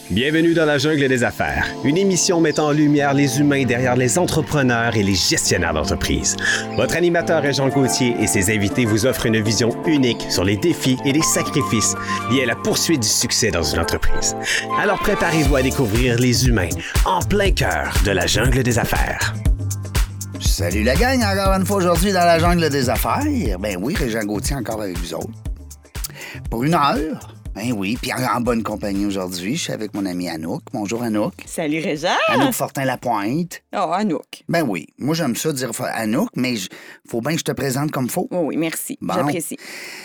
Bienvenue dans la jungle des affaires, une émission mettant en lumière les humains derrière les entrepreneurs et les gestionnaires d'entreprise. Votre animateur est Jean Gauthier et ses invités vous offrent une vision unique sur les défis et les sacrifices liés à la poursuite du succès dans une entreprise. Alors préparez-vous à découvrir les humains en plein cœur de la jungle des affaires. Salut la gang, encore une fois aujourd'hui dans la jungle des affaires. Ben oui, Régent Gauthier encore avec vous autres. Pour une heure. Ben oui, puis en bonne compagnie aujourd'hui, je suis avec mon ami Anouk. Bonjour Anouk. Salut Régent. Anouk Fortin-Lapointe. Oh, Anouk. Ben oui, moi j'aime ça dire Anouk, mais faut bien que je te présente comme faut. Oh oui, merci, Bon. j'apprécie.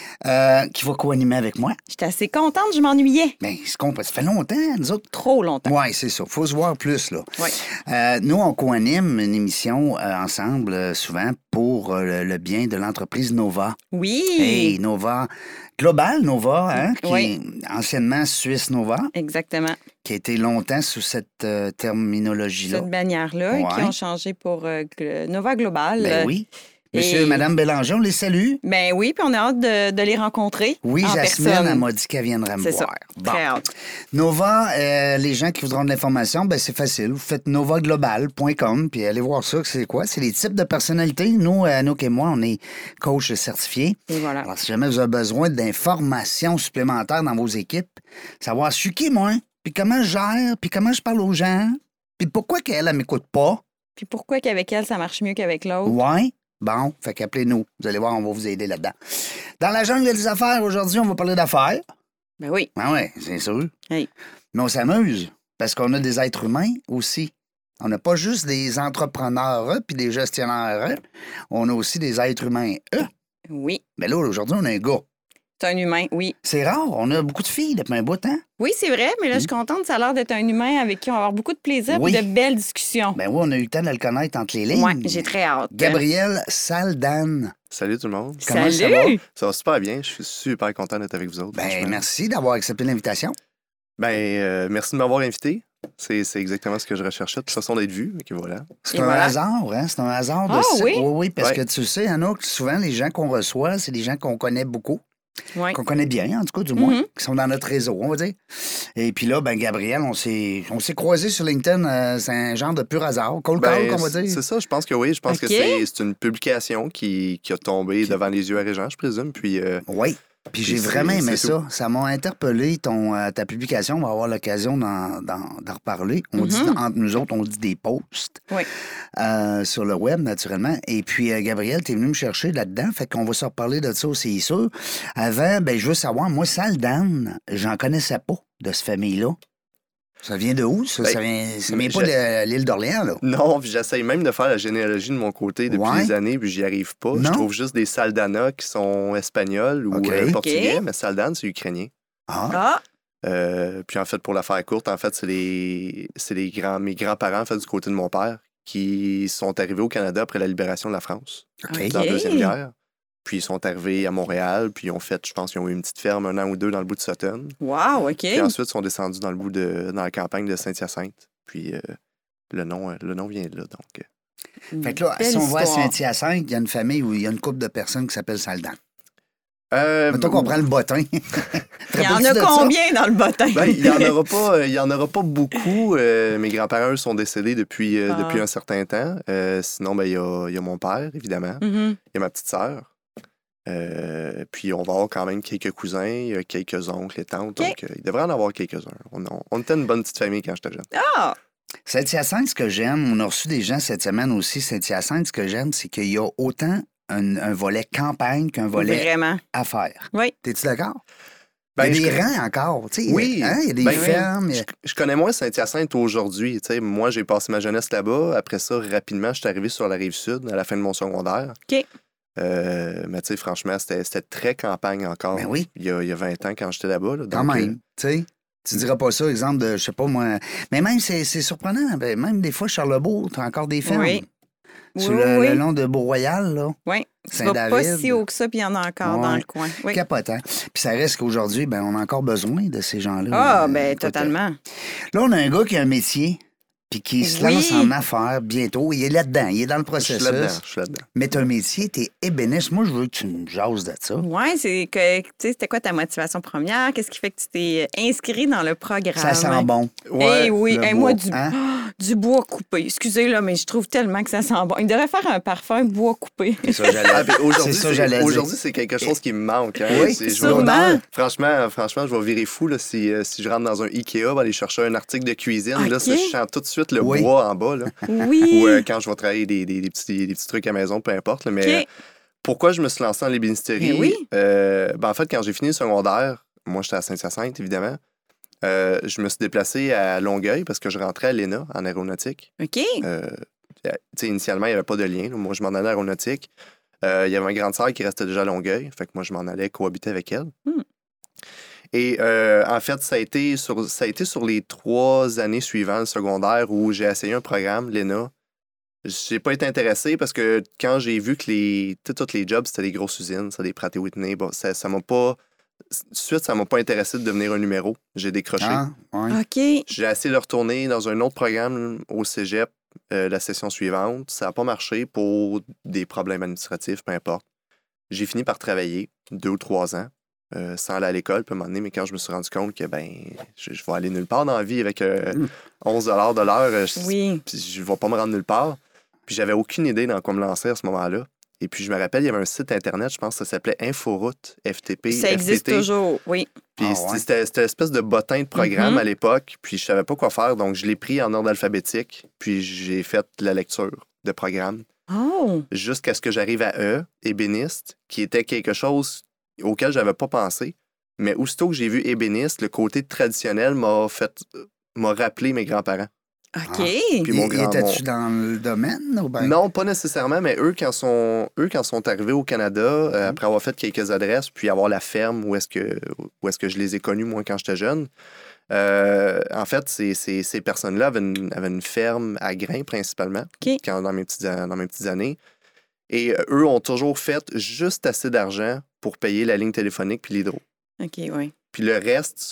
Qui va co-animer avec moi. J'étais assez contente, je m'ennuyais. Ben, ça fait longtemps, nous autres. Trop longtemps. Oui, c'est ça. Faut se voir plus, là. Oui. Nous, on co-anime une émission ensemble, souvent, pour le bien de l'entreprise Nova. Oui. Hey, Nova, Global Nova, hein, qui Oui. est anciennement Suisse Nova, Exactement. qui a été longtemps sous cette terminologie-là. Cette bannière-là, Ouais. qui ont changé pour Nova Global. Ben oui. Monsieur et Madame Bélanger, on les salue. Ben oui, puis on a hâte de les rencontrer. Oui, en Jasmine, personne. elle m'a dit qu'elle viendrait me C'est ça. voir. Très hâte. Nova, les gens qui voudront de l'information, ben c'est facile. Vous faites novaglobal.com, puis allez voir ça, c'est quoi? C'est les types de personnalités. Nous, Anouk et moi, on est coach certifiés. Et voilà. Alors, si jamais vous avez besoin d'informations supplémentaires dans vos équipes, savoir je suis qui, moi, puis comment je gère, puis comment je parle aux gens, puis pourquoi qu'elle, elle m'écoute pas. Puis pourquoi qu'avec elle, ça marche mieux qu'avec l'autre? Ouais. Bon, fait qu'appelez-nous. Vous allez voir, on va vous aider là-dedans. Dans la jungle des affaires, aujourd'hui, on va parler d'affaires. Ben oui. Ah ouais, c'est sûr. Hey. Mais on s'amuse parce qu'on a des êtres humains aussi. On n'a pas juste des entrepreneurs puis des gestionnaires. On a aussi des êtres humains. Oui. Mais là, aujourd'hui, on a un gars. C'est un humain, oui. C'est rare. On a beaucoup de filles depuis un bout de temps. Oui, c'est vrai, mais là, je suis contente. Ça a l'air d'être un humain avec qui on va avoir beaucoup de plaisir Oui. et de belles discussions. Ben oui, on a eu le temps de le connaître entre les lignes. Oui, j'ai très hâte. Gabriel Saldan. Salut tout le monde. Comment ça va? Salut! Ça va super bien. Je suis super content d'être avec vous autres. Ben, franchement. merci d'avoir accepté l'invitation. Merci de m'avoir invité. C'est exactement ce que je recherchais. De toute façon, d'être vu. Et voilà. C'est Et un voilà. hasard, hein? C'est un hasard de Ah, ça. oui? Oui, parce Ouais. que tu sais, Anouk, souvent, les gens qu'on reçoit, c'est des gens qu'on connaît beaucoup. Oui. Qu'on connaît bien, en tout cas, du moins, Mhm. qui sont dans notre réseau, on va dire. Et puis là, ben Gabriel, on s'est croisés sur LinkedIn, c'est un genre de pur hasard. Cold call, qu'on va dire. C'est ça, je pense que oui. Je pense OK. que c'est une publication qui a tombé devant les yeux à Régent, je présume. Puis, Oui. Puis j'ai Puis vraiment aimé c'est ça. Ça m'a interpellé, ta publication. On va avoir l'occasion d'en reparler. On dit, entre nous autres, on dit des posts Oui. sur le web, naturellement. Et puis, Gabriel, t'es venu me chercher là-dedans. Fait qu'on va se reparler de ça aussi, sûr. Avant, ben je veux savoir, moi, Saldan, j'en connaissais pas de cette famille-là. Ça vient de où, ça? Ben, Ça vient pas de l'île d'Orléans, là? non, puis j'essaye même de faire la généalogie de mon côté depuis Ouais. des années, puis j'y arrive pas. Non? Je trouve juste des Saldana qui sont espagnols ou OK. portugais, OK. mais Saldan, c'est ukrainien. Ah, Ah, Puis en fait, pour la faire courte, en fait, mes grands-parents, en fait, du côté de mon père, qui sont arrivés au Canada après la libération de la France, OK. dans la Deuxième Guerre. Puis ils sont arrivés à Montréal, puis ils ont fait, je pense qu'ils ont eu une petite ferme 1 an ou 2 dans le bout de Sutton. wow, OK. Puis ensuite, ils sont descendus dans la campagne de Saint-Hyacinthe. Puis le nom vient de là, donc. Fait que là, Belle si on va à histoire. Saint-Hyacinthe, il y a une famille où il y a une couple de personnes qui s'appellent Saldan. Euh, Mettons qu'on prend le bottin. Il y en a combien dans le bottin? Ben, il y en aura pas beaucoup. Mes grands-parents, eux, sont décédés depuis un certain temps. Sinon, ben, il y a mon père, évidemment. Mhm. Il y a ma petite sœur. Puis on va avoir quand même quelques cousins, il y a quelques oncles et tantes. OK. Donc, il devrait en avoir quelques-uns. On était une bonne petite famille quand j'étais jeune. Ah, Saint-Hyacinthe, ce que j'aime, on a reçu des gens cette semaine aussi. Saint-Hyacinthe, ce que j'aime, c'est qu'il y a autant un volet campagne qu'un volet vraiment. affaires. Oui. T'es-tu d'accord? Ben, il y a je- des rangs encore. Tu sais, Oui. hein, il y a des Ben, fermes. il y a- Je connais moins Saint-Hyacinthe aujourd'hui. Tu sais, moi, j'ai passé ma jeunesse là-bas. Après ça, rapidement, je suis arrivé sur la Rive-Sud à la fin de mon secondaire. OK. Mais tu sais, franchement, c'était très campagne encore. Ben oui. Il y a 20 ans quand j'étais là-bas. Là, Quand donc, même. Tu sais, tu diras pas ça, exemple de, je sais pas moi. Mais même, c'est surprenant. Ben, même des fois, Charlebourg, t'as encore des fermes. Oui. Sur Oui, le oui. long de Beau-Royal, là. Oui. Tu vas Saint-David. pas si haut que ça, puis il y en a encore Ouais. dans le coin. Oui. Capotant. Puis ça reste qu'aujourd'hui, ben, on a encore besoin de ces gens-là. Ah, Euh, ben écoute, totalement. Là, on a un gars qui a un métier puis qui se Oui. lance en affaires bientôt. Il est là-dedans, il est dans le Je suis processus. là-dedans. Mais ton métier, t'es ébéniste. Moi, je veux que tu me jases de ça. Oui, c'est que, tu sais, c'était quoi ta motivation première? Qu'est-ce qui fait que tu t'es inscrit dans le programme? Ça sent bon. Eh oui, le moi, bois, hein? du bois coupé. Excusez, là, mais je trouve tellement que ça sent bon. Il devrait faire un parfum bois coupé. C'est ça, j'allais Ah, puis aujourd'hui, c'est ça, j'allais dire. aujourd'hui, c'est quelque chose qui me manque. Hein. Oui, C'est- je sûrement. vais- franchement, je vais virer fou là, si je rentre dans un Ikea, aller chercher un article de cuisine. Là, OK. je sens tout de suite le Oui. bois en bas. Là. Oui. Ou quand je vais travailler des petits trucs à maison, peu importe. Là, mais OK. pourquoi je me suis lancé en l'ébénisterie? Mais oui. En fait, quand j'ai fini le secondaire, moi, j'étais à Saint-Hyacinthe, évidemment. Je me suis déplacé à Longueuil parce que je rentrais à l'ENA en aéronautique. OK. Tu sais, initialement, il n'y avait pas de lien. Là. Moi, je m'en allais à aéronautique. Il y avait ma grande sœur qui restait déjà à Longueuil. Fait que moi, je m'en allais cohabiter avec elle. Hmm. Et en fait, ça a été sur les 3 années suivantes, le secondaire, où j'ai essayé un programme, l'ENA. J'ai pas été intéressé parce que quand j'ai vu que tous les jobs, c'était des grosses usines, c'était des Pratt & Whitney, bon, ça m'a pas... Tout de suite, ça m'a pas intéressé de devenir un numéro. J'ai décroché. Ah, ouais. OK. J'ai essayé de retourner dans un autre programme au cégep la session suivante. Ça n'a pas marché pour des problèmes administratifs, peu importe. J'ai fini par travailler 2 ou 3 ans sans aller à l'école, puis à un moment donné, mais quand je me suis rendu compte que je vais aller nulle part dans la vie avec 11 $ de l'heure, Oui. puis je ne vais pas me rendre nulle part. Puis j'avais aucune idée dans quoi me lancer à ce moment-là. Et puis je me rappelle, il y avait un site internet, je pense que ça s'appelait Inforoute, FTP, Ça existe FTT. toujours, oui. Puis Ah ouais. c'était l'espèce de bottin de programme Mhm. à l'époque, puis je savais pas quoi faire, donc je l'ai pris en ordre alphabétique, puis j'ai fait la lecture de programme Oh! jusqu'à ce que j'arrive à E, ébéniste, qui était quelque chose auquel j'avais pas pensé. Mais aussitôt que j'ai vu ébéniste, le côté traditionnel m'a rappelé mes grands-parents. OK. Puis mon Étais-tu dans le domaine? Ou ben... Non, pas nécessairement, mais eux, quand sont arrivés au Canada, après avoir fait quelques adresses, puis avoir la ferme où est-ce que je les ai connus, moi, quand j'étais jeune, en fait, ces personnes-là avaient une ferme à grains, principalement, OK. dans mes petites années. Et eux ont toujours fait juste assez d'argent pour payer la ligne téléphonique puis l'hydro. OK, oui. Puis le reste,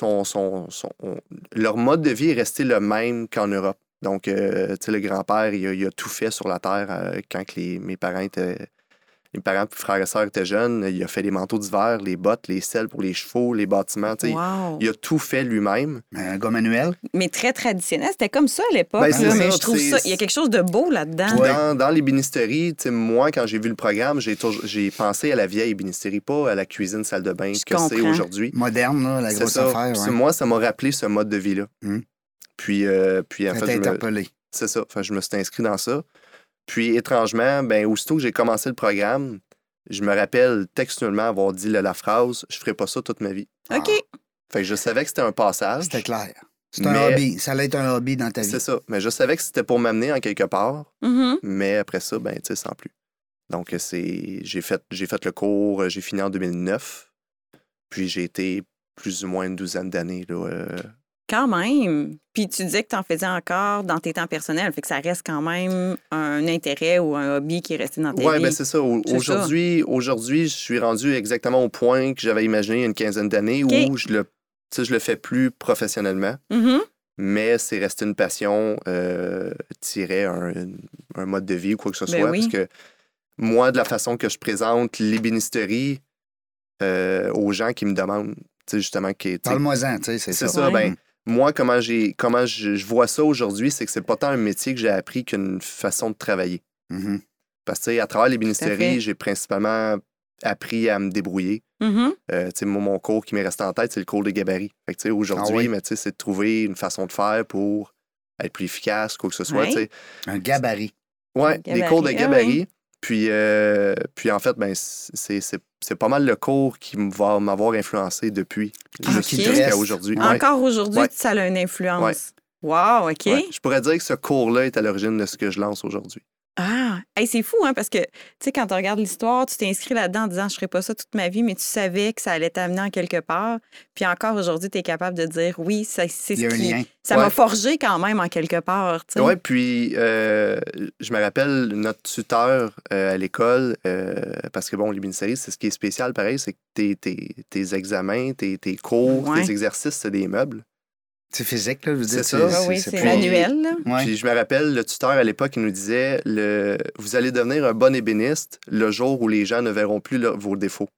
leur mode de vie est resté le même qu'en Europe. Donc, tu sais, le grand-père, il a tout fait sur la terre quand mes parents, frères et sœurs étaient jeunes. Il a fait les manteaux d'hiver, les bottes, les selles pour les chevaux, les bâtiments. Tu sais, Wow. il a tout fait lui-même. Un gars manuel? Mais très traditionnel. C'était comme ça à l'époque. Ben, c'est là, ça, mais je trouve c'est- ça. Il y a quelque chose de beau là-dedans. Puis dans l'ébénisterie, tu sais, moi, quand j'ai vu le programme, j'ai pensé à la vieille ébénisterie, pas à la cuisine, salle de bain Je que c'est comprends. aujourd'hui. Moderne, là, la C'est grosse ça. affaire. Puis Ouais. moi, ça m'a rappelé ce mode de vie-là. Hmm. Puis en Ça fait, t'a interpellé. c'est ça. Enfin, je me suis inscrit dans ça. Puis, étrangement, aussitôt que j'ai commencé le programme, je me rappelle textuellement avoir dit la phrase « Je ferai pas ça toute ma vie OK. ». Fait que je savais que c'était un passage. C'était clair. C'est un Mais- hobby. Ça allait être un hobby dans ta vie. C'est ça. Mais je savais que c'était pour m'amener en quelque part. Mhm. Mais après ça, tu sais, sans plus. Donc, j'ai fait le cours, j'ai fini en 2009. Puis, j'ai été plus ou moins une douzaine d'années, là. Quand même. Puis tu disais que tu en faisais encore dans tes temps personnels. Fait que ça reste quand même un intérêt ou un hobby qui est resté dans ta Oui, vie. bien c'est ça. C'est Aujourd'hui, je suis rendu exactement au point que j'avais imaginé il y a une quinzaine d'années OK. où je le fais plus professionnellement, Mhm. mais c'est resté une passion, tirer un mode de vie ou quoi que ce Ben soit. oui. Parce que moi, de la façon que je présente l'ébénisterie aux gens qui me demandent, tu sais, justement, Parle-moi-en, tu sais, c'est c'est ça. ça, Ouais. moi, comment je vois ça aujourd'hui, c'est que c'est pas tant un métier que j'ai appris qu'une façon de travailler. Mhm. Parce que, tu sais, à travers fait. l'ébénisterie, j'ai principalement appris à me débrouiller. Mhm. Tu sais, moi, mon cours qui m'est resté en tête, c'est le cours de gabarit. Fait que, tu sais, aujourd'hui, Ah oui. mais tu sais, c'est de trouver une façon de faire pour être plus efficace, quoi que ce soit. Ouais. Tu sais. Un gabarit. Ouais, Un des cours de gabarit, gabarit. Puis en fait, c'est pas mal le cours qui va m'avoir influencé depuis Ah, qui ok. te jusqu'à reste. aujourd'hui. Ouais. Ouais. Encore aujourd'hui, Ouais. ça a une influence. Ouais. Wow, OK. Ouais. Je pourrais dire que ce cours-là est à l'origine de ce que je lance aujourd'hui. Ah, hey, c'est fou, hein, parce que, tu sais, quand tu regardes l'histoire, tu t'es inscrit là-dedans en disant, je ferai pas ça toute ma vie, mais tu savais que ça allait t'amener en quelque part. Puis encore aujourd'hui, tu es capable de dire, oui, c'est Il y ce a un qui... lien. Ça Ouais. m'a forgé quand même en quelque part, tu sais. Oui, puis je me rappelle notre tuteur à l'école, parce que bon, l'ébénisterie, c'est ce qui est spécial, pareil, c'est que tes examens, tes cours, Ouais. tes exercices, c'est des meubles. C'est physique, là, je veux dire. C'est ça. Ah oui, c'est puis- manuel. Là. Ouais. Puis je me rappelle, le tuteur à l'époque, il nous disait vous allez devenir un bon ébéniste le jour où les gens ne verront plus vos défauts.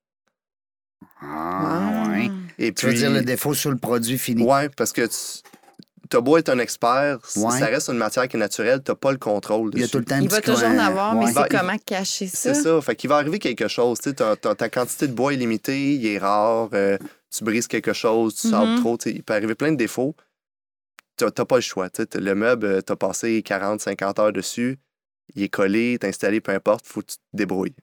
Ah, ouais. Et Tu veux puis, dire le défaut sur le produit fini. ouais, parce que t'as beau être un expert, Ouais. ça reste une matière qui est naturelle, t'as pas le contrôle Il y a dessus. tout le temps un Il petit va toujours coin. en avoir, mais Ouais. c'est comment cacher ça? C'est ça. Fait qu'il va arriver quelque chose. Tu sais, ta quantité de bois est limitée, il est rare, tu brises quelque chose, tu sables trop. Tu sais, il peut arriver plein de défauts. T'as pas le choix. Tu sais, le meuble, t'as passé 40, 50 heures dessus, il est collé, t'es installé, peu importe, faut que tu te débrouilles.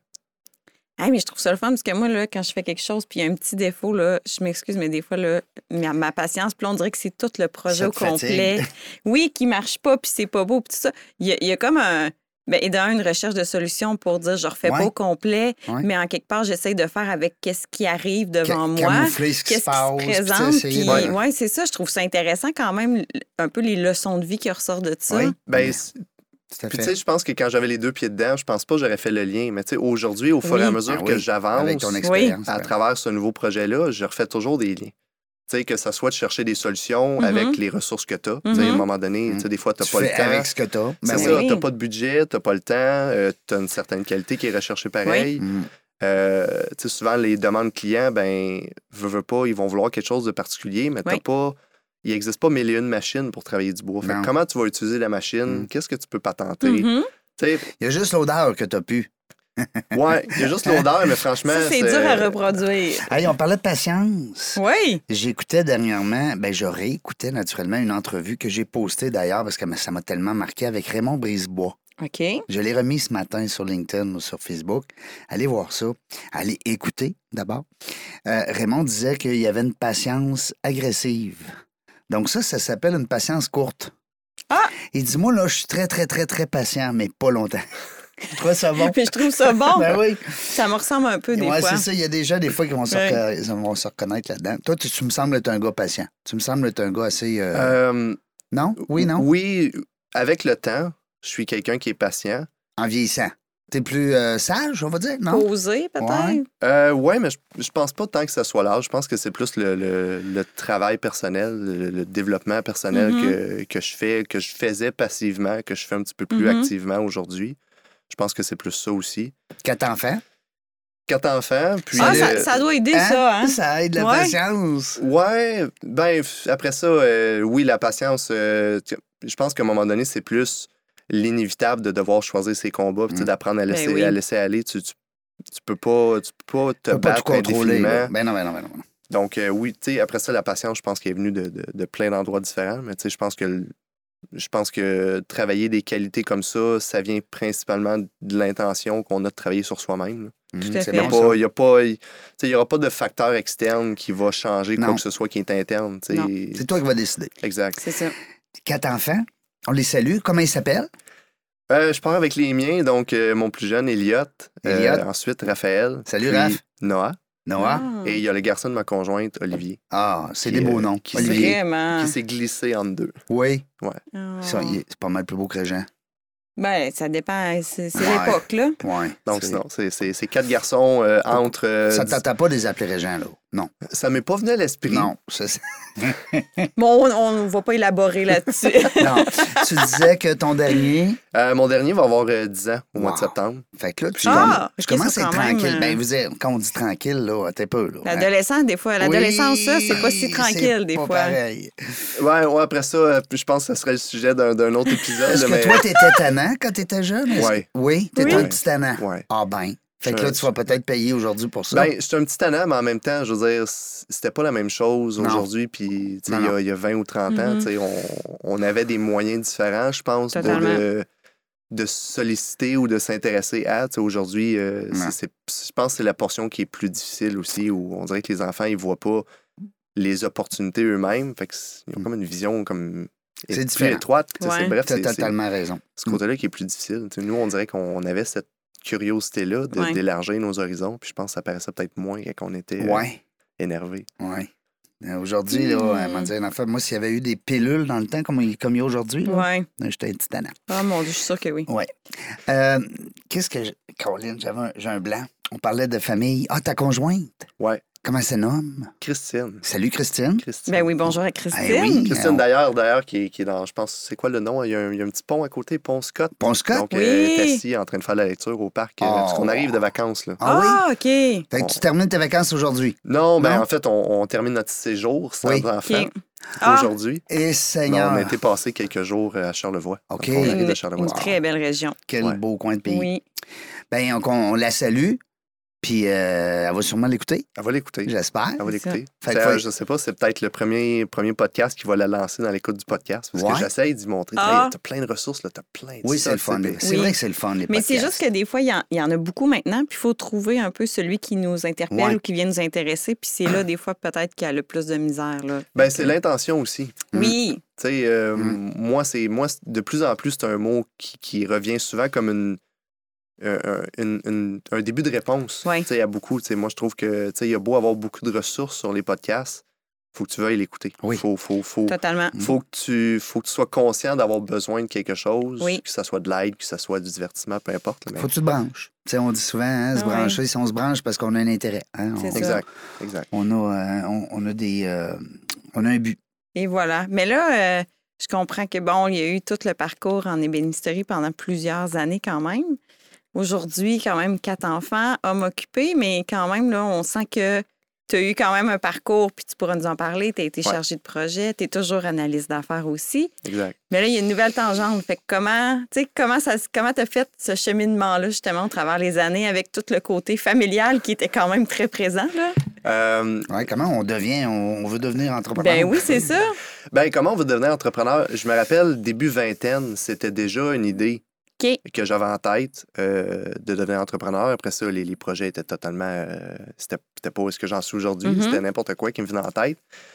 Ah, mais je trouve ça le fun parce que moi, là, quand je fais quelque chose puis il y a un petit défaut, là, je m'excuse, mais des fois, là, ma patience, puis là, on dirait que c'est tout le projet Ça au te fatigue. complet. Oui, qui marche pas, puis c'est pas beau, puis tout ça. Il y a comme un. Ben, et une recherche de solution pour dire je refais Ouais. pas au complet, Ouais. mais en quelque part, j'essaye de faire avec qu'est-ce qui arrive devant moi. Camoufler ce qui Qu'est-ce se qui passe. se puis présente. essayer Puis, de- ouais, c'est ça. Je trouve ça intéressant quand même, un peu les leçons de vie qui ressortent de ça. Oui. Ben, Tout à puis tu fait. sais, je pense que quand j'avais les deux pieds dedans, je pense pas que j'aurais fait le lien. Mais tu sais, aujourd'hui, au fur et Oui. à mesure Ah que oui, j'avance avec ton expérience. à ben. travers ce nouveau projet-là, je refais toujours des liens. Tu sais, que ça soit de chercher des solutions Mhm. avec les ressources que tu as. Tu sais, à un Mhm. moment donné, tu sais, des fois, tu Tu pas le fais temps. avec ce que tu as. C'est oui. ça, t'as pas de budget, t'as pas le temps, t'as une certaine qualité qui est recherchée pareil. Mm. Tu sais, souvent, les demandes clients, ben, veux pas, ils vont vouloir quelque chose de particulier, mais t'as Oui. pas. Il n'existe pas mille et une machines pour travailler du bois. Fait que Non. comment tu vas utiliser la machine? Qu'est-ce que tu peux patenter? Mhm. Tu sais, Il y a juste l'odeur que tu as pu. ouais, il y a juste l'odeur, mais franchement. Ça, c'est dur à reproduire. Hey, on parlait de patience. Oui. J'écoutais dernièrement, je réécoutais naturellement une entrevue que j'ai postée d'ailleurs parce que ça m'a tellement marqué avec Raymond Brisebois. OK. Je l'ai remis ce matin sur LinkedIn ou sur Facebook. Allez voir ça. Allez écouter d'abord. Raymond disait qu'il y avait une patience agressive. Donc ça s'appelle une patience courte. Ah! Il dit, moi, là, je suis très, très, très, très patient, mais pas longtemps. Tu trouves ça bon? Puis je trouve ça bon. Ben oui. Ça me ressemble un peu des Ouais, fois. c'est ça. Il y a des gens, des fois, qui vont se, ils vont se reconnaître là-dedans. Toi, tu me sembles être un gars patient. Tu me sembles être un gars assez... Non? Oui, non? Oui, avec le temps, je suis quelqu'un qui est patient. En vieillissant. T'es plus sage, on va dire, non? Poser, peut-être. Ouais. Ouais, mais je pense pas tant que ce soit l'âge. Je pense que c'est plus le travail personnel, le développement personnel que je fais, que je faisais passivement, que je fais un petit peu plus activement aujourd'hui. Je pense que c'est plus ça aussi. 4 enfants. 4 enfants, puis... Ah, ça doit aider, ça, hein? Ça aide la Ouais. patience. Ouais, ben après ça, oui, la patience, je pense qu'à un moment donné, c'est plus l'inévitable de devoir choisir ses combats, puis tu sais, d'apprendre à Ben laisser, oui. à laisser aller. Tu peux pas te Tu peux pas tout battre contrôler. indéfiniment. Là. Ben non. Donc, oui, tu sais, après ça, la patience, je pense qu'elle est venue de plein d'endroits différents, mais tu sais, je pense que travailler des qualités comme ça vient principalement de l'intention qu'on a de travailler sur soi-même. Tout à C'est fait. bon, Il ça. n'y aura pas de facteur externe qui va changer Non. quoi que ce soit qui est interne. tu sais. Non. C'est toi qui vas décider. Exact. C'est ça. 4 enfants. On les salue. Comment ils s'appellent? Je pars avec les miens, donc mon plus jeune, Elliot. Elliot. Ensuite, Raphaël. Salut, puis Raph. Noah. Noah. Ah. Et il y a le garçon de ma conjointe, Olivier, Ah, c'est Qui, des beaux noms. qui Olivier. Vraiment. qui s'est glissé entre deux. Oui. Ah. C'est pas mal plus beau que Régent. Ben, ça dépend. C'est Ouais. l'époque, là. Oui. Donc, non, c'est 4 garçons entre... Ça t'attend pas de les appeler Régent, là? Non. Ça m'est pas venu à l'esprit. Non. Bon, on ne va pas élaborer là-dessus. Non. Tu disais que ton dernier. Mon dernier va avoir 10 ans au mois de Wow. septembre. Fait que là, tu, Ah, tu ok, commences ça, à être quand même, tranquille. Ben, vous dire, quand on dit tranquille, là, t'es peu, là. L'adolescent, des fois. L'adolescence, ça, c'est pas si Oui, tranquille, c'est des pas fois. pareil. Ouais, après ça, je pense que ce serait le sujet d'un autre épisode. Est-ce mais... que toi, t'étais tannant quand t'étais jeune? Ouais. Oui, t'étais Oui. un petit tannant. Ouais. Ah ben. Fait que Je- là, tu vas peut-être payer aujourd'hui pour ça. Ben, je suis un petit tannant, mais en même temps, je veux dire, c'était pas la même chose Non. aujourd'hui, puis tu sais, Non, il y a 20 ou 30 ans, tu sais, on avait des moyens différents, je pense, Totalement. de solliciter ou de s'intéresser à. Tu sais, aujourd'hui, je pense que c'est la portion qui est plus difficile aussi, où on dirait que les enfants, ils voient pas les opportunités eux-mêmes, fait qu'ils ont comme une vision comme C'est plus différent. étroite. Tu sais, Ouais. bref, T'as c'est totalement raison. ce côté-là qui est plus difficile. Tu sais, nous, on dirait qu'on avait cette curiosité-là Ouais. d'élargir nos horizons, puis je pense que ça paraissait peut-être moins quand on était Ouais. énervé. Ouais. Aujourd'hui, là, m'a dit un enfant, moi, s'il y avait eu des pilules dans le temps comme il y a aujourd'hui, là, Ouais. j'étais un petit tannant. Ah, mon Dieu, je suis sûre que oui. Ouais. Qu'est-ce que. Caroline, j'ai un blanc. On parlait de famille. Ah, ta conjointe. Ouais. Comment ça nomme? Christine. Salut, Christine. Ben oui, bonjour à Christine. Eh oui. Christine, d'ailleurs, qui est dans, je pense, c'est quoi le nom? Il y a un petit pont à côté, Pont Scott. Pont Scott? Donc, Oui. elle est assise en train de faire la lecture au parc, parce qu'on arrive de vacances, là. Ah oui? Ah, OK. Fait que tu termines tes vacances aujourd'hui. Non, ben Non? en fait, on termine notre séjour sans Oui. enfant OK. Ah. aujourd'hui. Et Non, Seigneur, on a été passé quelques jours à Charlevoix. OK. Donc, on arrive de Une Charlevoix. très belle région. quel Ouais. beau coin de pays. Oui. Ben, on la salue, puis elle va sûrement l'écouter, Elle va l'écouter. j'espère. Elle va l'écouter. Fait que Je sais pas, c'est peut-être le premier podcast qui va la lancer dans l'écoute du podcast. Parce Ouais. que j'essaye d'y montrer. Ah. T'as plein de ressources, là. T'as plein de Oui, c'est le fun. C'est vrai que c'est le fun, les Mais podcasts. c'est juste que des fois, il y en a beaucoup maintenant, puis il faut trouver un peu celui qui nous interpelle Ouais. ou qui vient nous intéresser, puis c'est là, des fois, peut-être qu'il y a le plus de misère. Là. Ben, c'est l'intention aussi. Oui, Tu sais, moi, de plus en plus, c'est un mot qui revient souvent comme un début de réponse. Ouais. Tu sais, à beaucoup. Tu sais, moi, je trouve que, tu sais, il y a beau avoir beaucoup de ressources sur les podcasts, faut que tu veuilles l'écouter. Oui. Faut totalement. que tu sois conscient d'avoir besoin de quelque chose, Oui. que ça soit de l'aide, que ça soit du divertissement, peu importe. là, mais- Faut que tu te branches. Tu sais, on dit souvent, hein, se Ah ouais. brancher, si on se branche parce qu'on a un intérêt. Hein, C'est ça. Exact. on a un but. Et voilà. Mais là, je comprends que, bon, il y a eu tout le parcours en ébénisterie pendant plusieurs années quand même. Aujourd'hui, quand même, 4 enfants, hommes occupés, mais quand même, là, on sent que tu as eu quand même un parcours, puis tu pourras nous en parler. Tu as été Ouais. chargé de projet, tu es toujours analyste d'affaires aussi. Exact. Mais là, il y a une nouvelle tangente. Fait que comment tu as fait ce cheminement-là, justement, au travers les années, avec tout le côté familial qui était quand même très présent, là? Ouais, comment on veut devenir entrepreneur? Ben oui, c'est ça. Ben, comment on veut devenir entrepreneur? Je me rappelle, début vingtaine, c'était déjà une idée OK. que j'avais en tête de devenir entrepreneur. Après ça, les projets étaient totalement... c'était pas ce que j'en suis aujourd'hui. Mhm. C'était n'importe quoi qui me venait en tête.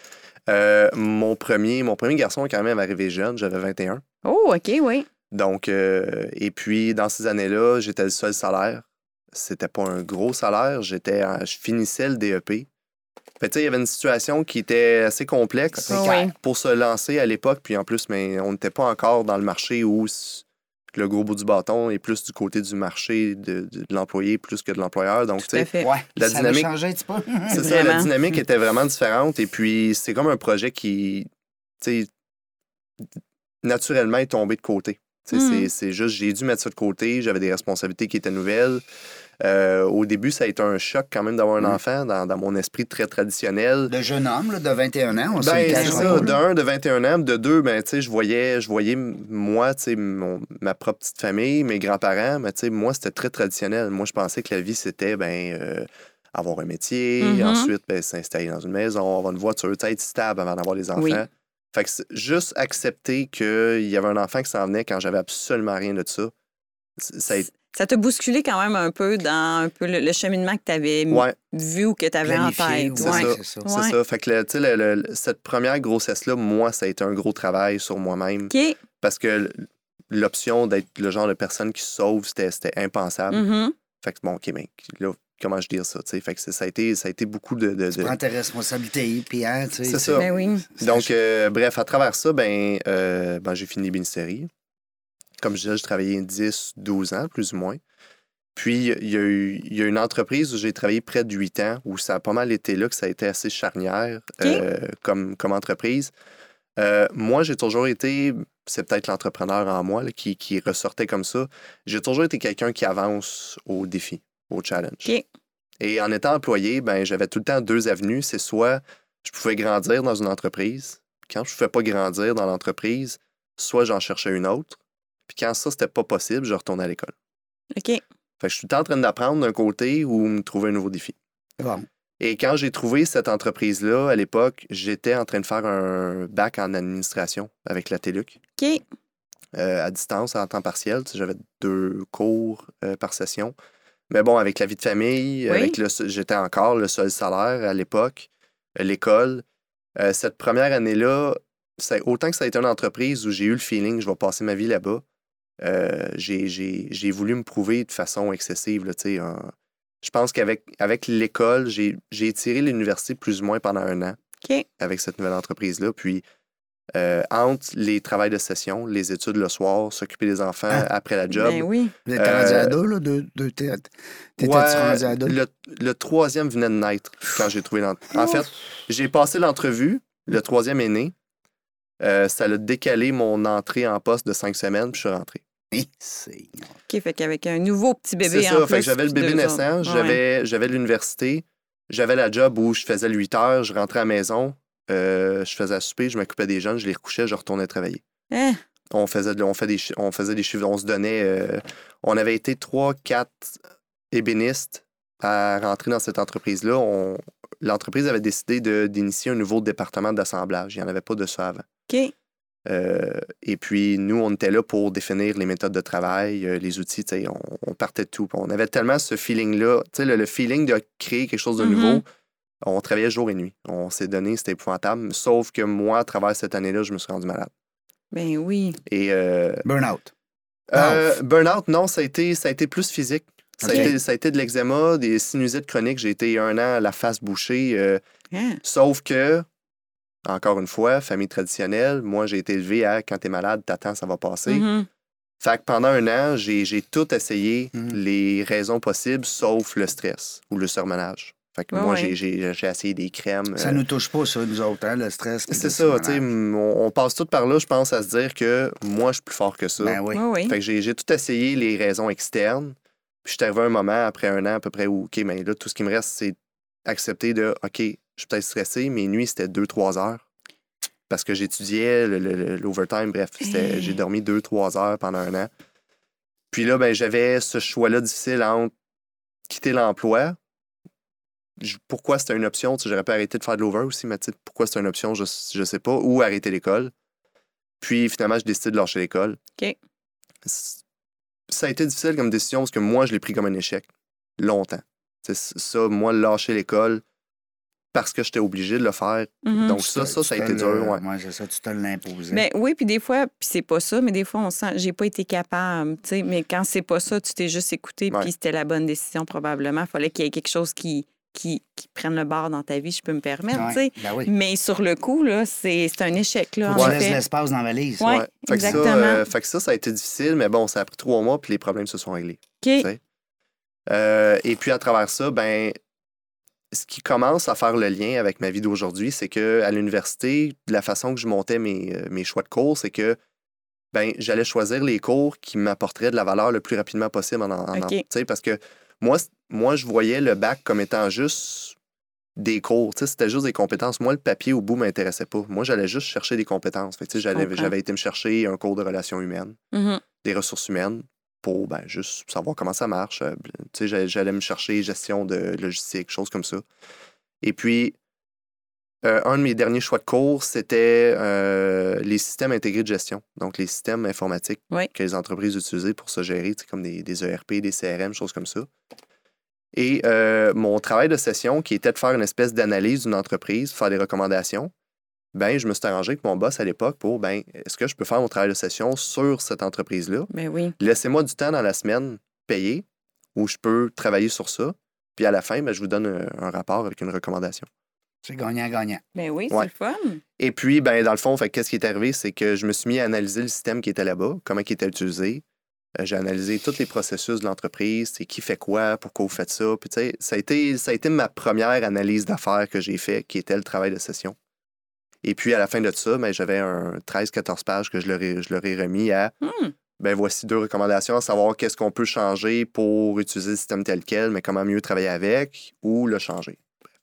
Mon premier garçon est quand même arrivé jeune. J'avais 21. Oh, OK, oui. Donc, et puis, dans ces années-là, j'étais le seul salaire. C'était pas un gros salaire. Je finissais le DEP. Fait que, tu sais, il y avait une situation qui était assez complexe Ah oui. pour se lancer à l'époque. Puis en plus, mais on n'était pas encore dans le marché où le gros bout du bâton est plus du côté du marché de l'employé plus que de l'employeur. Donc, tu Tout à sais, fait. Ouais, La ça dynamique- a changé un petit peu. c'est ça, la Vraiment. dynamique était vraiment différente. Et puis, c'est comme un projet qui, tu sais, naturellement est tombé de côté. Tu sais, Mhm. c'est juste, j'ai dû mettre ça de côté. J'avais des responsabilités qui étaient nouvelles. Au début, ça a été un choc quand même d'avoir un enfant dans mon esprit très traditionnel. Le jeune homme là, de 21 ans, on se le Ben, c'est cachera ça. pas, De là. un, de 21 ans. De deux, ben, tu sais, je voyais moi, tu sais, ma propre petite famille, mes grands-parents, mais tu sais, moi, c'était très traditionnel. Moi, je pensais que la vie, c'était, avoir un métier, Mhm. ensuite, s'installer dans une maison, avoir une voiture, tu sais, être stable avant d'avoir des enfants. Oui. Fait que juste accepter qu'il y avait un enfant qui s'en venait quand j'avais absolument rien de ça, ça a été... Ça t'a bousculé quand même un peu dans le cheminement que tu avais Ouais. vu ou que tu avais en Planifié, tête. C'est ouais, Ouais. c'est ça. C'est Ouais. ça. Fait que, tu sais, cette première grossesse-là, moi, ça a été un gros travail sur moi-même. OK. Parce que l'option d'être le genre de personne qui se sauve, c'était impensable. Mhm. Fait que, bon, OK, mais là, comment je dis ça, tu sais? Fait que ça a été beaucoup de... Tu prends tes responsabilités, puis hein, tu sais. C'est ça. Ben oui. Donc, bref, à travers ça, j'ai fini l'ébénisterie. Comme je disais, j'ai travaillé 10-12 ans, plus ou moins. Puis, il y a une entreprise où j'ai travaillé près de 8 ans, où ça a pas mal été là que ça a été assez charnière comme entreprise. Moi, j'ai toujours été, c'est peut-être l'entrepreneur en moi là, qui ressortait comme ça, j'ai toujours été quelqu'un qui avance au défi, au challenge. OK. Et en étant employé, j'avais tout le temps 2 avenues. C'est soit je pouvais grandir dans une entreprise, puis quand je ne pouvais pas grandir dans l'entreprise, soit j'en cherchais une autre, puis quand ça, c'était pas possible, je retournais à l'école. OK. Fait que je suis tout le temps en train d'apprendre d'un côté ou me trouver un nouveau défi. Bon. Et quand j'ai trouvé cette entreprise-là, à l'époque, j'étais en train de faire un bac en administration avec la TELUC, OK. à distance, en temps partiel. Tu sais, j'avais 2 cours par session. Mais bon, avec la vie de famille, Oui. j'étais encore le seul salaire à l'époque, l'école. Cette première année-là, autant que ça a été une entreprise où j'ai eu le feeling que je vais passer ma vie là-bas, j'ai voulu me prouver de façon excessive. Là, tu sais, je pense qu'avec l'école, j'ai étiré l'université plus ou moins pendant 1 an OK. avec cette nouvelle entreprise-là. Puis entre les travails de session, les études le soir, s'occuper des enfants après la job. Ben oui. Vous êtes rendu à deux, là? T'étais-tu rendu à deux? Le troisième venait de naître quand j'ai trouvé l'entrevue. En fait, j'ai passé l'entrevue, le troisième est né. Ça a décalé mon entrée en poste de 5 semaines, puis je suis rentré. OK, fait qu'avec un nouveau petit bébé C'est en ça, plus. fait que j'avais le bébé deux naissant, autres. Ouais. j'avais l'université, j'avais la job où je faisais le 8 heures, je rentrais à la maison, je faisais à souper, je m'occupais des jeunes, je les recouchais, je retournais travailler. Hein? On faisait des chiffres, on se donnait... on avait été 3-4 ébénistes à rentrer dans cette entreprise-là. L'entreprise avait décidé d'initier un nouveau département d'assemblage. Il n'y en avait pas de ça avant. OK. Et puis, nous, on était là pour définir les méthodes de travail, les outils, on partait de tout. On avait tellement ce feeling-là, le feeling de créer quelque chose de nouveau. On travaillait jour et nuit. On s'est donné, c'était épouvantable. Sauf que moi, à travers cette année-là, je me suis rendu malade. Ben oui. Et, Burnout. burnout, non, ça a été plus physique. Ça a été de l'eczéma, des sinusites chroniques. J'ai été 1 an à la face bouchée. Sauf que, encore une fois, famille traditionnelle, moi, j'ai été élevé à quand t'es malade, t'attends, ça va passer. Fait que pendant 1 an, j'ai tout essayé, les raisons possibles, sauf le stress ou le surmenage. Fait que moi, j'ai essayé des crèmes. Ça nous touche pas, ça, nous autres, hein, le stress. C'est ça, tu sais, on passe tout par là, je pense, à se dire que moi, je suis plus fort que ça. Ben oui. Fait que j'ai tout essayé les raisons externes. Puis je suis arrivé à un moment, après 1 an à peu près, où, OK, mais là, tout ce qui me reste, c'est accepter de, OK, je suis peut-être stressé, mes nuits, c'était 2-3 heures. Parce que j'étudiais l'overtime, bref, j'ai dormi 2-3 heures pendant 1 an. Puis là, ben, j'avais ce choix-là difficile entre quitter l'emploi. Pourquoi c'était une option? J'aurais pu arrêter de faire de l'over aussi, mais pourquoi c'était une option, je sais pas. Ou arrêter l'école. Puis finalement, j'ai décidé de lâcher l'école. OK. Ça a été difficile comme décision parce que moi, je l'ai pris comme un échec. Longtemps. C'est ça, moi, lâcher l'école parce que j'étais obligé de le faire. Donc ça a été dur. Ouais, c'est ça, tu te l'imposais. Ben oui, puis des fois, puis c'est pas ça, mais des fois, on sent, j'ai pas été capable, tu sais, mais quand c'est pas ça, tu t'es juste écouté, puis c'était la bonne décision probablement. Il fallait qu'il y ait quelque chose qui prenne le bord dans ta vie, je peux me permettre, tu sais. Ben oui. Mais sur le coup, là, c'est un échec, là, Faut en que tu laisses effet. l'espace dans la valise. Oui, Fait exactement. que ça a été difficile, mais bon, ça a pris 3 mois, puis les problèmes se sont réglés. OK. Et puis à travers ça, ben, ce qui commence à faire le lien avec ma vie d'aujourd'hui, c'est qu'à l'université, la façon que je montais mes choix de cours, c'est que ben, j'allais choisir les cours qui m'apporteraient de la valeur le plus rapidement possible. Parce que moi, je voyais le bac comme étant juste des cours. C'était juste des compétences. Moi, le papier au bout ne m'intéressait pas. Moi, j'allais juste chercher des compétences. J'avais été me chercher un cours de relations humaines, des ressources humaines, pour juste savoir comment ça marche. J'allais me chercher gestion de logistique, choses comme ça. Et puis, un de mes derniers choix de cours, c'était les systèmes intégrés de gestion. Donc, les systèmes informatiques que les entreprises utilisaient pour se gérer, comme des ERP, des CRM, choses comme ça. Et mon travail de session, qui était de faire une espèce d'analyse d'une entreprise, faire des recommandations, ben, je me suis arrangé avec mon boss à l'époque pour, est-ce que je peux faire mon travail de session sur cette entreprise-là? Ben oui. Laissez-moi du temps dans la semaine payé où je peux travailler sur ça. Puis à la fin, je vous donne un rapport avec une recommandation. C'est gagnant-gagnant. Ben oui, c'est le fun. Et puis, dans le fond, qu'est-ce qui est arrivé? C'est que je me suis mis à analyser le système qui était là-bas, comment il était utilisé. J'ai analysé tous les processus de l'entreprise, qui fait quoi, pourquoi vous faites ça. Puis, ça a été ma première analyse d'affaires que j'ai fait, qui était le travail de session. Et puis, à la fin de ça, j'avais un 13-14 pages que je leur ai remis à voici 2 recommandations, à savoir qu'est-ce qu'on peut changer pour utiliser le système tel quel, mais comment mieux travailler avec ou le changer.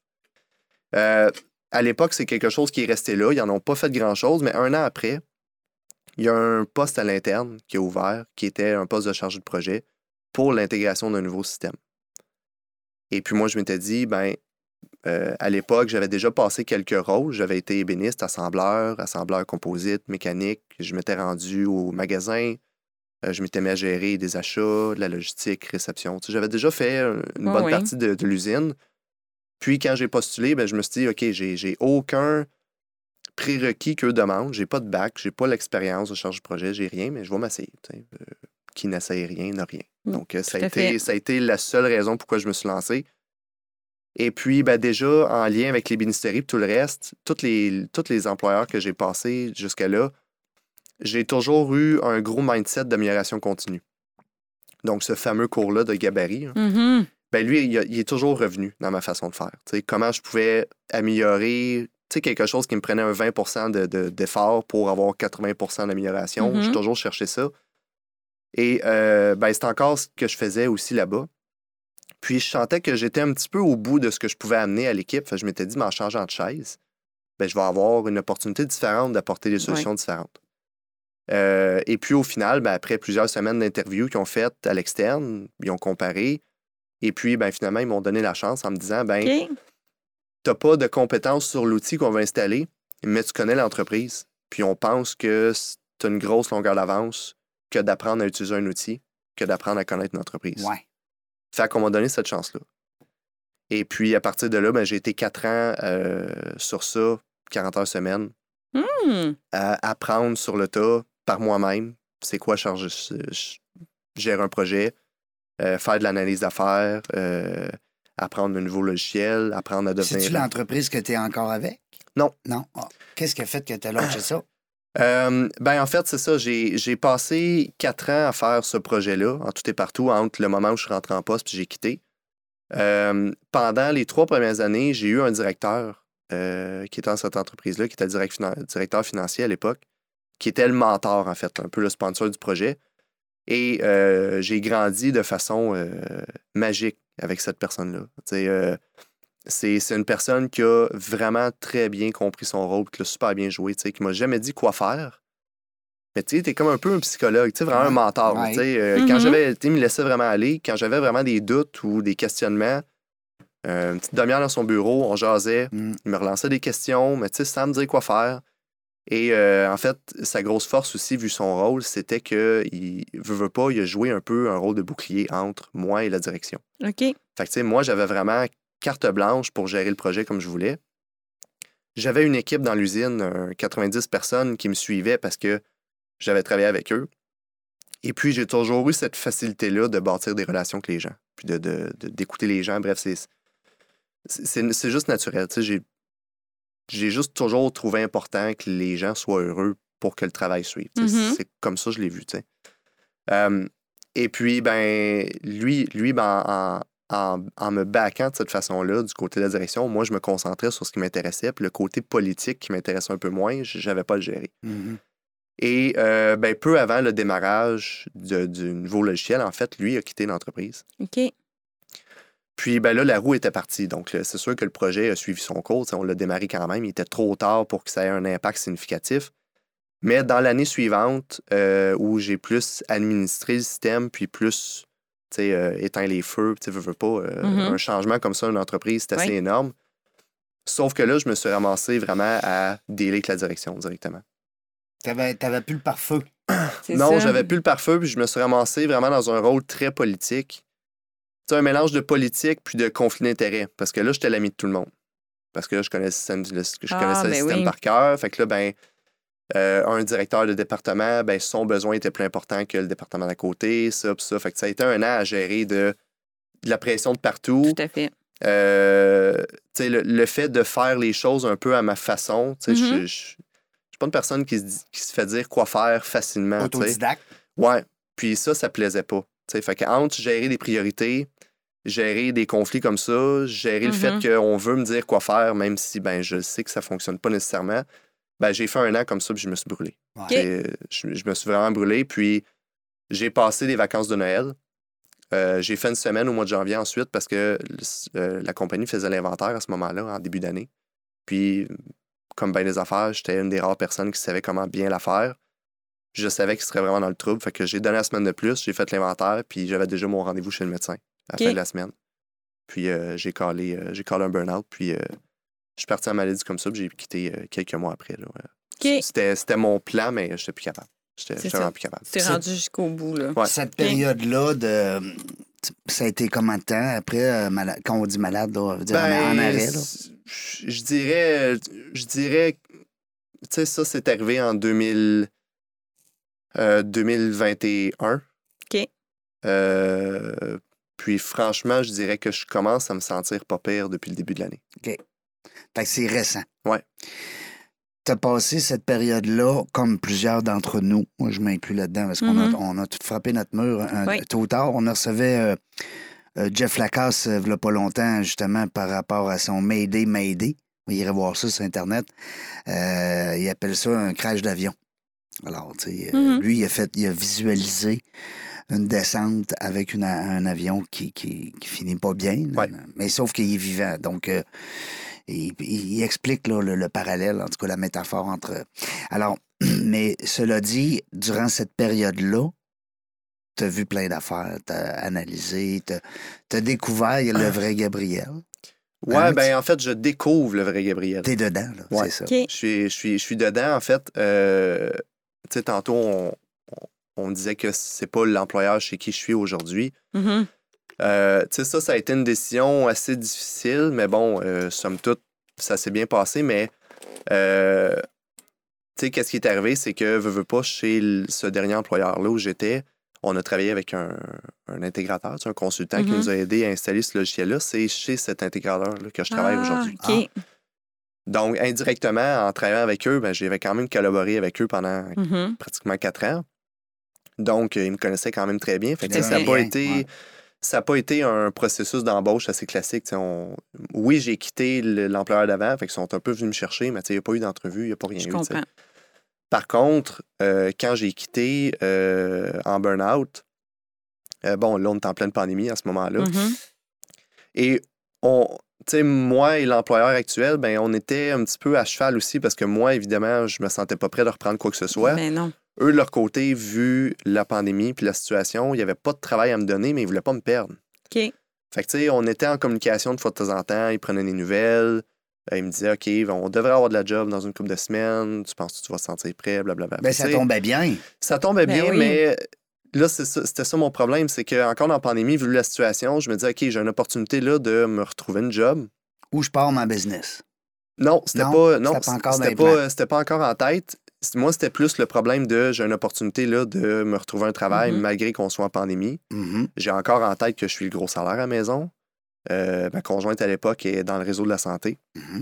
À l'époque, c'est quelque chose qui est resté là. Ils n'en ont pas fait grand-chose, mais 1 an après, il y a un poste à l'interne qui a ouvert, qui était un poste de chargé de projet pour l'intégration d'un nouveau système. Et puis moi, je m'étais dit, à l'époque, j'avais déjà passé quelques rôles. J'avais été ébéniste, assembleur composite, mécanique. Je m'étais rendu au magasin. Je m'étais mis à gérer des achats, de la logistique, réception. J'avais déjà fait une bonne partie de l'usine. Puis, quand j'ai postulé, je me suis dit, OK, j'ai aucun prérequis qu'eux demandent. J'ai pas de bac, j'ai pas l'expérience de charge de projet, j'ai rien, mais je vais m'essayer. Qui n'essaye rien n'a rien. Donc, ça a été la seule raison pourquoi je me suis lancé. Et puis, ben, déjà, en lien avec l'ébénisterie et tout le reste, tous les employeurs que j'ai passés jusqu'à là, j'ai toujours eu un gros mindset d'amélioration continue. Donc, ce fameux cours-là de gabarit, Mhm. ben lui, il est toujours revenu dans ma façon de faire. T'sais, comment je pouvais améliorer quelque chose qui me prenait un 20 d'effort pour avoir 80 d'amélioration. Mhm. J'ai toujours cherché ça. Et ben, c'est encore ce que je faisais aussi là-bas. Puis je sentais que j'étais un petit peu au bout de ce que je pouvais amener à l'équipe. Fait que je m'étais dit, mais en changeant de chaise, ben, je vais avoir une opportunité différente d'apporter des solutions différentes. Et puis au final, ben, après plusieurs semaines d'interviews qu'ils ont faites à l'externe, ils ont comparé. Et puis ben, finalement, ils m'ont donné la chance en me disant, ben, OK. t'as pas de compétences sur l'outil qu'on va installer, mais tu connais l'entreprise. Puis on pense que tu as une grosse longueur d'avance que d'apprendre à utiliser un outil, que d'apprendre à connaître une entreprise. Ouais. Fait qu'on m'a donné cette chance-là. Et puis, à partir de là, ben, j'ai été 4 ans sur ça, 40 heures semaine, Hmm. à apprendre sur le tas par moi-même. C'est quoi gérer un projet, faire de l'analyse d'affaires, apprendre un nouveau logiciel, apprendre à devenir... C'est-tu l'entreprise que tu es encore avec? Non. Non. Ah. Qu'est-ce qui a fait que tu as lâché ça? Ben en fait, c'est ça. J'ai passé 4 ans à faire ce projet-là, en tout et partout, entre le moment où je suis rentré en poste puis j'ai quitté. Pendant les 3 premières années, j'ai eu un directeur qui était dans cette entreprise-là, qui était directeur financier à l'époque, qui était le mentor, en fait, un peu le sponsor du projet. Et j'ai grandi de façon magique avec cette personne-là. C'est une personne qui a vraiment très bien compris son rôle, qui l'a super bien joué, qui m'a jamais dit quoi faire. Mais tu sais, t'es comme un peu un psychologue, vraiment un mentor. Ouais. Quand Mhm. il me laissait vraiment aller, quand j'avais vraiment des doutes ou des questionnements, une petite demi-heure dans son bureau, on jasait, Mm. il me relançait des questions, mais sans me dire quoi faire. Et en fait, sa grosse force aussi, vu son rôle, c'était qu'il veut pas, il a joué un peu un rôle de bouclier entre moi et la direction. OK. Fait que, tu sais, moi, j'avais vraiment carte blanche pour gérer le projet comme je voulais. J'avais une équipe dans l'usine, 90 personnes qui me suivaient parce que j'avais travaillé avec eux. Et puis, j'ai toujours eu cette facilité-là de bâtir des relations avec les gens, puis d'écouter les gens. Bref, c'est juste naturel. Tu sais, j'ai juste toujours trouvé important que les gens soient heureux pour que le travail suive. Tu sais, Mhm. c'est comme ça que je l'ai vu. Tu sais. Et puis, ben, lui ben, en me backant de cette façon-là, du côté de la direction, moi, je me concentrais sur ce qui m'intéressait. Puis le côté politique qui m'intéressait un peu moins, je n'avais pas à le gérer. Mhm. Et ben, peu avant le démarrage du nouveau logiciel, en fait, lui a quitté l'entreprise. OK. Puis ben là, la roue était partie. Donc, c'est sûr que le projet a suivi son cours. On l'a démarré quand même. Il était trop tard pour que ça ait un impact significatif. Mais dans l'année suivante, où j'ai plus administré le système, puis plus éteint les feux, veux pas, un changement comme ça, une entreprise, c'est assez Oui. énorme. Sauf que là, je me suis ramassé vraiment à dealer avec la direction directement. T'avais plus le pare-feu. C'est Non, ça. j'avais plus le pare-feu, puis je me suis ramassé vraiment dans un rôle très politique. C'est un mélange de politique puis de conflit d'intérêts. Parce que là, j'étais l'ami de tout le monde. Parce que là, je connaissais le système oui. par cœur. Fait que là, ben, un directeur de département, ben, son besoin était plus important que le département d'à côté, ça, puis ça. Fait que ça a été un an à gérer de la pression de partout. Tout à fait. Le fait de faire les choses un peu à ma façon. Je Mhm. suis pas une personne qui se fait dire quoi faire facilement. t'sais. Autodidacte. Ouais. Puis ça plaisait pas. Fait que entre gérer des priorités, gérer des conflits comme ça, gérer le fait qu'on veut me dire quoi faire, même si ben, je sais que ça fonctionne pas nécessairement, ben, j'ai fait un an comme ça puis je me suis brûlé. Ouais. Je me suis vraiment brûlé. Puis j'ai passé les vacances de Noël. J'ai fait une semaine au mois de janvier ensuite parce que la compagnie faisait l'inventaire à ce moment-là, en début d'année. Puis, comme bien des affaires, j'étais une des rares personnes qui savait comment bien la faire. Je savais qu'il serait vraiment dans le trouble. Fait que j'ai donné la semaine de plus, j'ai fait l'inventaire, puis j'avais déjà mon rendez-vous chez le médecin à la fin de la semaine. Puis j'ai calé un burn-out, puis je suis parti en maladie comme ça, puis j'ai quitté quelques mois après. Là. C'était mon plan, mais je n'étais plus capable. J'étais vraiment plus capable. Tu t'es rendu jusqu'au bout, là. Ouais. Cette période-là, ça a été combien de temps après, quand on dit malade, là, veut dire en arrêt? Là? Je dirais, tu sais, ça, c'est arrivé en 2021. OK. Puis franchement, je dirais que je commence à me sentir pas pire depuis le début de l'année. OK. Fait que c'est récent. Ouais. Tu as passé cette période-là, comme plusieurs d'entre nous. Moi, je m'inclus là-dedans parce qu'on a tout frappé notre mur tôt ou tard. On recevait Jeff Lacasse, il n'y a pas longtemps, justement, par rapport à son Mayday. Vous irez voir ça sur Internet. Il appelle ça un crash d'avion. Alors, tu sais, lui, il a visualisé une descente avec un avion qui finit pas bien, mais sauf qu'il est vivant. Donc, il explique là, le parallèle, en tout cas la métaphore entre... Alors, mais cela dit, durant cette période-là, tu as vu plein d'affaires, tu as analysé, tu as découvert le vrai Gabriel. Ouais, ben en fait, je découvre le vrai Gabriel. T'es dedans, là, c'est ça. OK. Je suis dedans, en fait. Tu sais, tantôt, on disait que c'est pas l'employeur chez qui je suis aujourd'hui. Mhm. Tu sais, ça a été une décision assez difficile, mais bon, somme toute, ça s'est bien passé, mais tu sais, qu'est-ce qui est arrivé, c'est que, veux pas, chez ce dernier employeur-là où j'étais, on a travaillé avec un intégrateur, un consultant qui nous a aidé à installer ce logiciel-là. C'est chez cet intégrateur-là que je travaille aujourd'hui. OK. Donc, indirectement, en travaillant avec eux, ben, j'avais quand même collaboré avec eux pendant pratiquement 4 ans. Donc, ils me connaissaient quand même très bien. Fait que, ça n'a pas été un processus d'embauche assez classique. Oui, j'ai quitté l'employeur d'avant, fait qu'ils sont un peu venus me chercher, mais il n'y a pas eu d'entrevue, il n'y a pas rien eu. Je comprends. Par contre, quand j'ai quitté en burn-out, bon, là, on est en pleine pandémie à ce moment-là. Et moi et l'employeur actuel, ben, on était un petit peu à cheval aussi parce que moi, évidemment, je me sentais pas prêt de reprendre quoi que ce soit. Ben non. Eux, de leur côté, vu la pandémie puis la situation, il n'y avait pas de travail à me donner, mais ils ne voulaient pas me perdre. OK. Fait que, tu sais, on était en communication de fois de temps en temps. Ils prenaient des nouvelles. Ils me disaient, OK, on devrait avoir de la job dans une couple de semaines. Tu penses que tu vas te sentir prêt, blablabla. Ben, ça tombait bien. Ça tombait Ben bien, oui. mais là, c'était ça mon problème. C'est qu'encore dans la pandémie, vu la situation, je me disais, OK, j'ai une opportunité là de me retrouver une job. Où je pars ma business. Non, c'était pas encore en tête. Moi, c'était plus le problème de j'ai une opportunité là, de me retrouver un travail malgré qu'on soit en pandémie. J'ai encore en tête que je suis le gros salaire à la maison. Ma conjointe à l'époque est dans le réseau de la santé.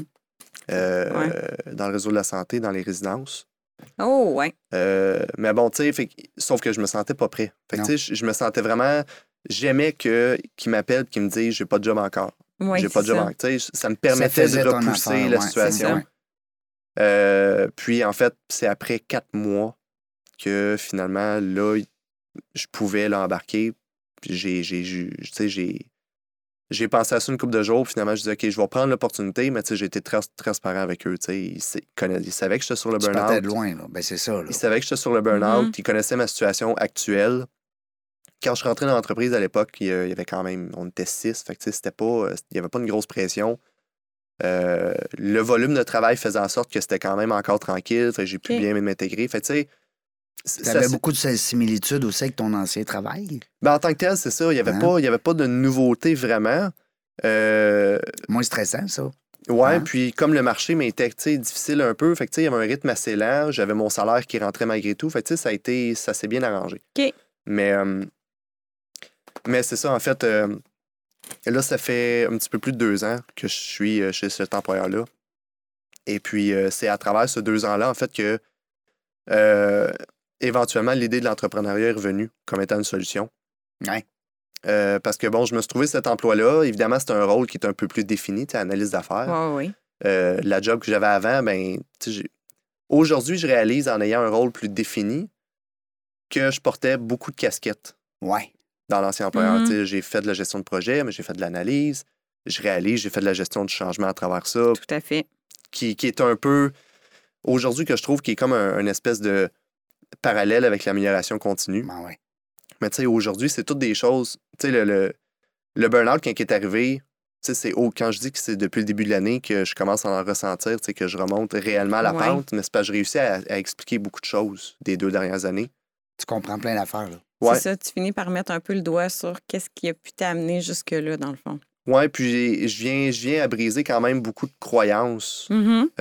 Dans le réseau de la santé, dans les résidences. Oh, ouais. Mais bon, tu sais, sauf que je me sentais pas prêt. Fait que, tu sais, je me sentais vraiment... J'aimais qu'ils m'appellent, qu'ils me disent « j'ai pas de job encore ». Oui, J'ai pas de job encore. Tu sais, ça me permettait de repousser affaire, la situation. Puis, en fait, c'est après 4 mois que finalement, là, je pouvais l'embarquer. Puis j'ai pensé à ça une couple de jours. Finalement, je disais, OK, je vais prendre l'opportunité, mais j'ai été très transparent avec eux. Ils savaient que j'étais sur le burn-out. Tu partais de loin, là. Ben, c'est ça, là. Ils savaient que j'étais sur le burn-out. Ils connaissaient ma situation actuelle. Quand je rentrais dans l'entreprise à l'époque, il y avait quand même... On était 6. Fait que c'était pas... Il n'y avait pas une grosse pression. Le volume de travail faisait en sorte que c'était quand même encore tranquille. Fait que j'ai pu bien m'intégrer. Fait tu sais... Tu avais beaucoup de similitudes aussi avec ton ancien travail? Ben, en tant que tel, c'est ça. Il n'y avait pas de nouveauté vraiment. Moins stressant, ça. Ouais, puis comme le marché m'était difficile un peu, fait que il y avait un rythme assez lent. J'avais mon salaire qui rentrait malgré tout. Fait que ça s'est bien arrangé. OK. Mais c'est ça, en fait. Là, ça fait un petit peu plus de 2 ans que je suis chez cet employeur-là. Et puis, c'est à travers ces 2 ans-là, en fait, que éventuellement, l'idée de l'entrepreneuriat est revenue comme étant une solution. Ouais. Parce que, bon, je me suis trouvé cet emploi-là. Évidemment, c'est un rôle qui est un peu plus défini, analyse d'affaires. Oui. La job que j'avais avant, ben, aujourd'hui, je réalise en ayant un rôle plus défini que je portais beaucoup de casquettes. Ouais. Dans l'ancien employeur. J'ai fait de la gestion de projet, mais j'ai fait de l'analyse. Je réalise, j'ai fait de la gestion du changement à travers ça. Tout à fait. Qui est un peu, aujourd'hui, que je trouve qui est comme une espèce de parallèle avec l'amélioration continue. Ben ouais. Mais tu sais, aujourd'hui, c'est toutes des choses. Tu sais, le burn-out, quand il est arrivé, tu sais, quand je dis que c'est depuis le début de l'année que je commence à en ressentir, tu sais, que je remonte réellement à la pente, mais c'est parce que je réussis à expliquer beaucoup de choses des 2 dernières années. Tu comprends plein d'affaires, là. Ouais. C'est ça, tu finis par mettre un peu le doigt sur qu'est-ce qui a pu t'amener jusque-là, dans le fond. Oui, puis je viens à briser quand même beaucoup de croyances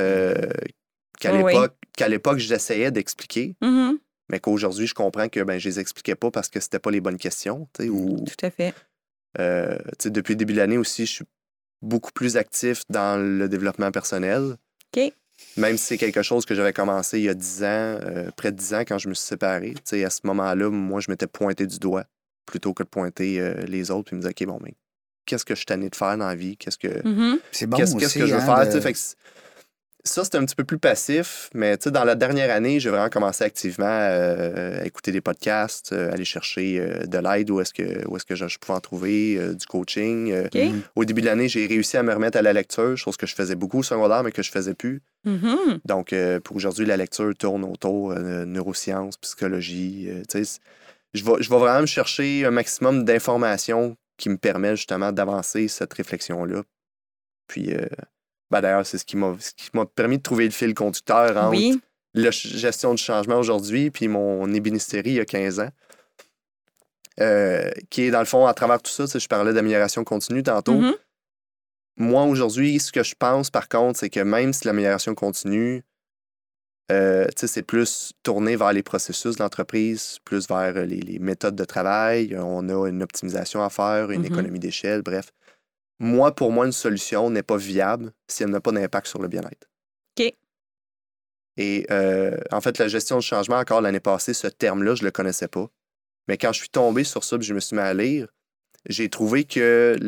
qu'à l'époque, j'essayais d'expliquer, mais qu'aujourd'hui, je comprends que je les expliquais pas parce que c'était pas les bonnes questions. Ou... Tout à fait. Depuis le début de l'année aussi, je suis beaucoup plus actif dans le développement personnel. OK. Même si c'est quelque chose que j'avais commencé il y a 10 ans, près de 10 ans, quand je me suis séparé. À ce moment-là, moi, je m'étais pointé du doigt plutôt que de pointer les autres. Puis me disais, OK, bon, mais qu'est-ce que je suis tanné de faire dans la vie? Qu'est-ce que C'est bon qu'est-ce aussi, que je veux hein, faire? Fait que ça, c'était un petit peu plus passif, mais dans la dernière année, j'ai vraiment commencé activement à écouter des podcasts, aller chercher de l'aide où est-ce que je pouvais en trouver, du coaching. OK. Au début de l'année, j'ai réussi à me remettre à la lecture, chose que je faisais beaucoup au secondaire, mais que je faisais plus. Mhm. Donc, pour aujourd'hui, la lecture tourne autour neurosciences, psychologie. Je vais vraiment me chercher un maximum d'informations qui me permettent justement d'avancer cette réflexion-là. Puis, d'ailleurs, c'est ce qui m'a permis de trouver le fil conducteur entre Oui. la gestion du changement aujourd'hui puis mon ébénisterie il y a 15 ans. Qui est, dans le fond, à travers tout ça, je parlais d'amélioration continue tantôt. Mhm. Moi, aujourd'hui, ce que je pense, par contre, c'est que même si l'amélioration continue, c'est plus tourné vers les processus de l'entreprise, plus vers les méthodes de travail. On a une optimisation à faire, une économie d'échelle, bref. Pour moi, une solution n'est pas viable si elle n'a pas d'impact sur le bien-être. OK. Et en fait, la gestion du changement, encore l'année passée, ce terme-là, je ne le connaissais pas. Mais quand je suis tombé sur ça et je me suis mis à lire, j'ai trouvé que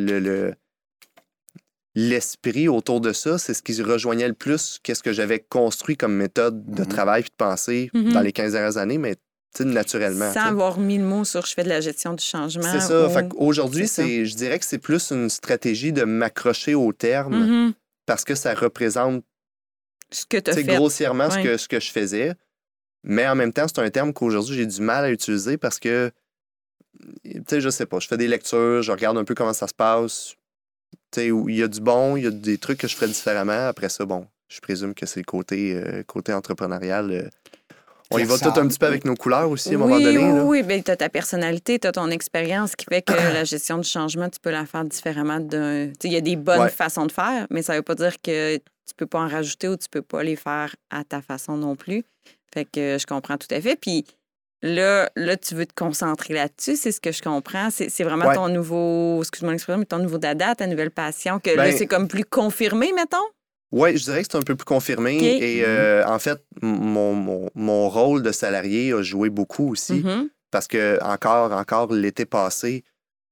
l'esprit autour de ça, c'est ce qui rejoignait le plus qu'est-ce que j'avais construit comme méthode de travail et de pensée dans les 15 dernières années, mais naturellement. Sans avoir mis le mot sur « je fais de la gestion du changement ». C'est ça. Fait qu'aujourd'hui, je dirais que c'est plus une stratégie de m'accrocher au terme parce que ça représente ce que tu as fait. Grossièrement ce que je faisais. Mais en même temps, c'est un terme qu'aujourd'hui, j'ai du mal à utiliser parce que, je sais pas, je fais des lectures, je regarde un peu comment ça se passe. Il y a du bon, il y a des trucs que je ferais différemment. Après ça, bon, je présume que c'est le côté entrepreneurial. On y va tout un petit peu avec nos couleurs aussi, à un moment donné. Oui, bien, tu as ta personnalité, tu as ton expérience qui fait que la gestion du changement, tu peux la faire différemment. Il y a des bonnes façons de faire, mais ça veut pas dire que tu peux pas en rajouter ou tu peux pas les faire à ta façon non plus. Fait que je comprends tout à fait. Puis là, tu veux te concentrer là-dessus, c'est ce que je comprends. C'est vraiment ton nouveau, excuse-moi l'expression, mais ton nouveau dada, ta nouvelle passion, que là, c'est comme plus confirmé, mettons? Oui, je dirais que c'est un peu plus confirmé. Okay. Et en fait, mon rôle de salarié a joué beaucoup aussi. Parce que encore l'été passé,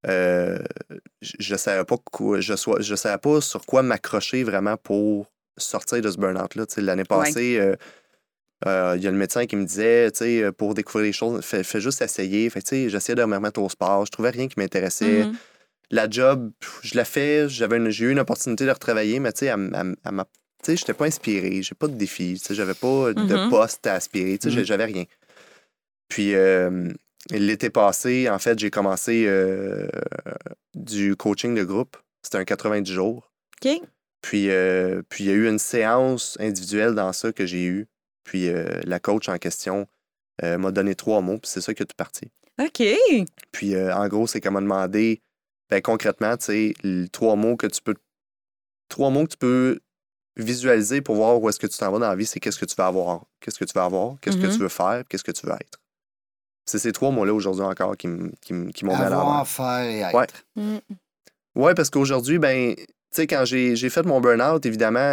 je ne savais pas sur quoi m'accrocher vraiment pour sortir de ce burn-out-là. L'année passée, il y a le médecin qui me disait, pour découvrir les choses, fais juste essayer. J'essayais de me remettre au sport. Je trouvais rien qui m'intéressait. La job, je la fais. J'ai eu une opportunité de retravailler, mais je n'étais pas inspiré. J'ai pas de défi. J'avais pas de poste à aspirer. J'avais rien. Puis l'été passé, en fait, j'ai commencé du coaching de groupe. C'était un 90 jours. OK. Puis il y a eu une séance individuelle dans ça que j'ai eue. Puis la coach en question m'a donné 3 mots, puis c'est ça qui a tout parti. OK. Puis en gros, c'est qu'elle m'a demandé, concrètement, 3 mots que tu peux visualiser pour voir où est-ce que tu t'en vas dans la vie, c'est qu'est-ce que tu veux avoir, qu'est-ce que tu veux faire, qu'est-ce que tu veux être. C'est ces 3 mots-là aujourd'hui encore qui m'ont mis à l'envers. Avoir, faire et être. Ouais, parce qu'aujourd'hui, quand j'ai fait mon burn-out, évidemment,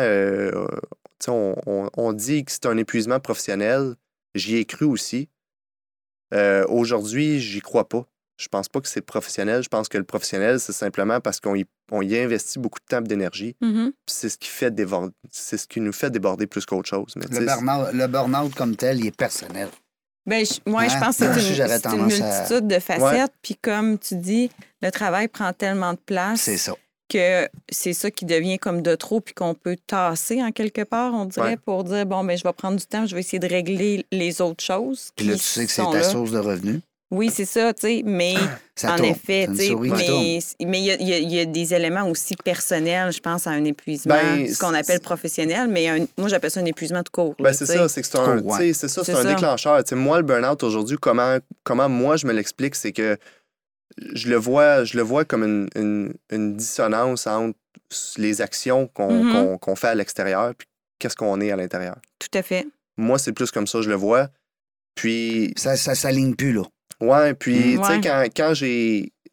on dit que c'est un épuisement professionnel. J'y ai cru aussi. Aujourd'hui, j'y crois pas. Je pense pas que c'est professionnel. Je pense que le professionnel, c'est simplement parce qu'on y investit beaucoup de temps et d'énergie. C'est ce qui nous fait déborder plus qu'autre chose. Mais le burn-out comme tel, il est personnel. Je pense que c'est une multitude de facettes. Puis comme tu dis, le travail prend tellement de place. C'est ça. Que c'est ça qui devient comme de trop puis qu'on peut tasser en quelque part, on dirait, pour dire, je vais prendre du temps, je vais essayer de régler les autres choses. Puis là, tu sais que c'est ta source de revenus. Oui, c'est ça, mais en effet, mais il y a des éléments aussi personnels, je pense, à un épuisement, ce qu'on appelle professionnel, mais moi, j'appelle ça un épuisement tout court. C'est ça, c'est un déclencheur. Moi, le burn-out aujourd'hui, comment moi, je me l'explique, c'est que je le vois comme une dissonance entre les actions qu'on fait à l'extérieur puis qu'est-ce qu'on est à l'intérieur. Tout à fait. Moi, c'est plus comme ça, je le vois. Puis... Ça s'aligne plus, là. Ouais, puis, tu sais, quand j'ai...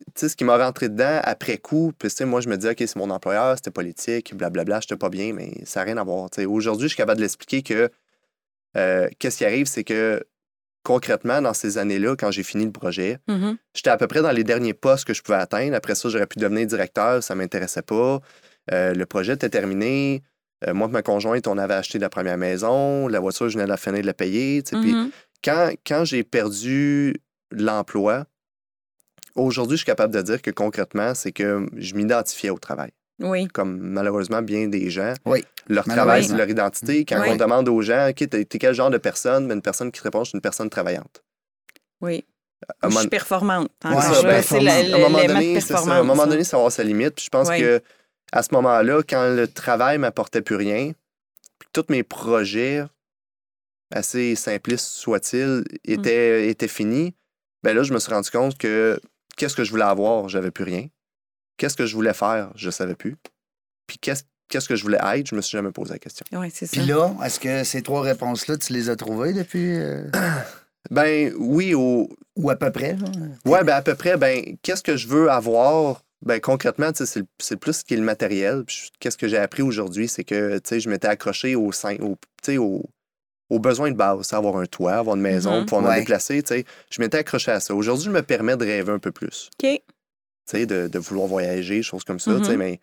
ce qui m'a rentré dedans après coup, puis moi, je me disais, OK, c'est mon employeur, c'était politique, blablabla, j'étais pas bien, mais ça n'a rien à voir. T'sais, aujourd'hui, je suis capable de l'expliquer que qu'est-ce qui arrive, c'est que concrètement, dans ces années-là, quand j'ai fini le projet, j'étais à peu près dans les derniers postes que je pouvais atteindre. Après ça, j'aurais pu devenir directeur, ça ne m'intéressait pas. Le projet était terminé. Moi et ma conjointe, on avait acheté la première maison. La voiture, je venais de la finir de la payer. Puis quand j'ai perdu l'emploi, aujourd'hui, je suis capable de dire que concrètement, c'est que je m'identifiais au travail. Oui. Comme malheureusement bien des gens. Oui. Leur travail, c'est leur identité. Quand on demande aux gens, OK, t'es quel genre de personne? Ben, une personne qui te répond, je suis une personne travaillante. Oui. Je suis performante. Ouais, c'est à un moment donné, c'est ça. À un moment donné, ça va avoir sa limite. Puis je pense que à ce moment-là, quand le travail ne m'apportait plus rien, puis que tous mes projets, assez simplistes soient-ils, étaient finis, ben là, je me suis rendu compte que qu'est-ce que je voulais avoir? J'avais plus rien. Qu'est-ce que je voulais faire? Je ne savais plus. Puis qu'est-ce que je voulais être? Je me suis jamais posé la question. Oui, c'est ça. Puis là, est-ce que ces 3 réponses-là, tu les as trouvées depuis? Ben oui, Ou à peu près, là? Oui, ben à peu près. Ben, qu'est-ce que je veux avoir? Ben concrètement, c'est plus ce qui est le matériel. Puis qu'est-ce que j'ai appris aujourd'hui, c'est que je m'étais accroché aux besoins de base, avoir un toit, avoir une maison, pouvoir me déplacer. Je m'étais accroché à ça. Aujourd'hui, je me permets de rêver un peu plus. OK. De vouloir voyager, choses comme ça. Mais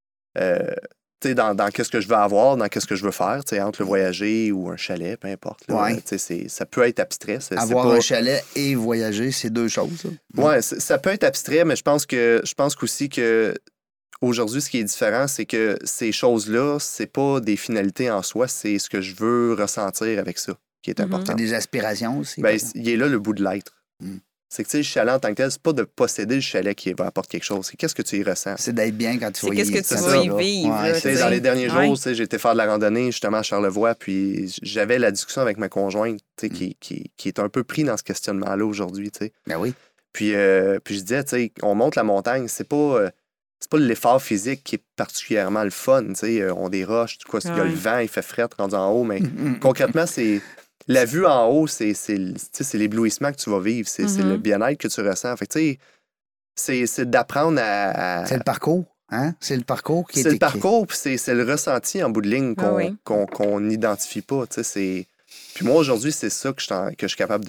dans qu'est-ce que je veux avoir, dans qu'est-ce que je veux faire, entre le voyager ou un chalet, peu importe. Là, ça peut être abstrait. Avoir un chalet et voyager, c'est 2 choses. Oui, ça peut être abstrait, mais je pense qu'aussi que aujourd'hui, ce qui est différent, c'est que ces choses-là, c'est pas des finalités en soi, c'est ce que je veux ressentir avec ça qui est important. C'est des aspirations aussi. Ben, il est là le bout de l'être. C'est que, le chalet en tant que tel, c'est pas de posséder le chalet qui va apporter quelque chose. C'est qu'est-ce que tu y ressens. C'est d'être bien quand tu vas y vivre. C'est qu'est-ce que tu vas y vivre. Dans les derniers jours, j'ai été faire de la randonnée justement à Charlevoix, puis j'avais la discussion avec ma conjointe qui est un peu pris dans ce questionnement-là aujourd'hui. Ben oui. Puis je disais, on monte la montagne, c'est pas l'effort physique qui est particulièrement le fun. On déroche, il y a le vent, il fait fret rendu en haut, mais concrètement, c'est... La vue en haut, c'est l'éblouissement que tu vas vivre, c'est le bien-être que tu ressens. Fait c'est d'apprendre à... C'est le parcours, hein? C'est le parcours qui est... C'est le parcours, puis c'est le ressenti en bout de ligne qu'on n'identifie pas. Puis moi, aujourd'hui, c'est ça que je suis capable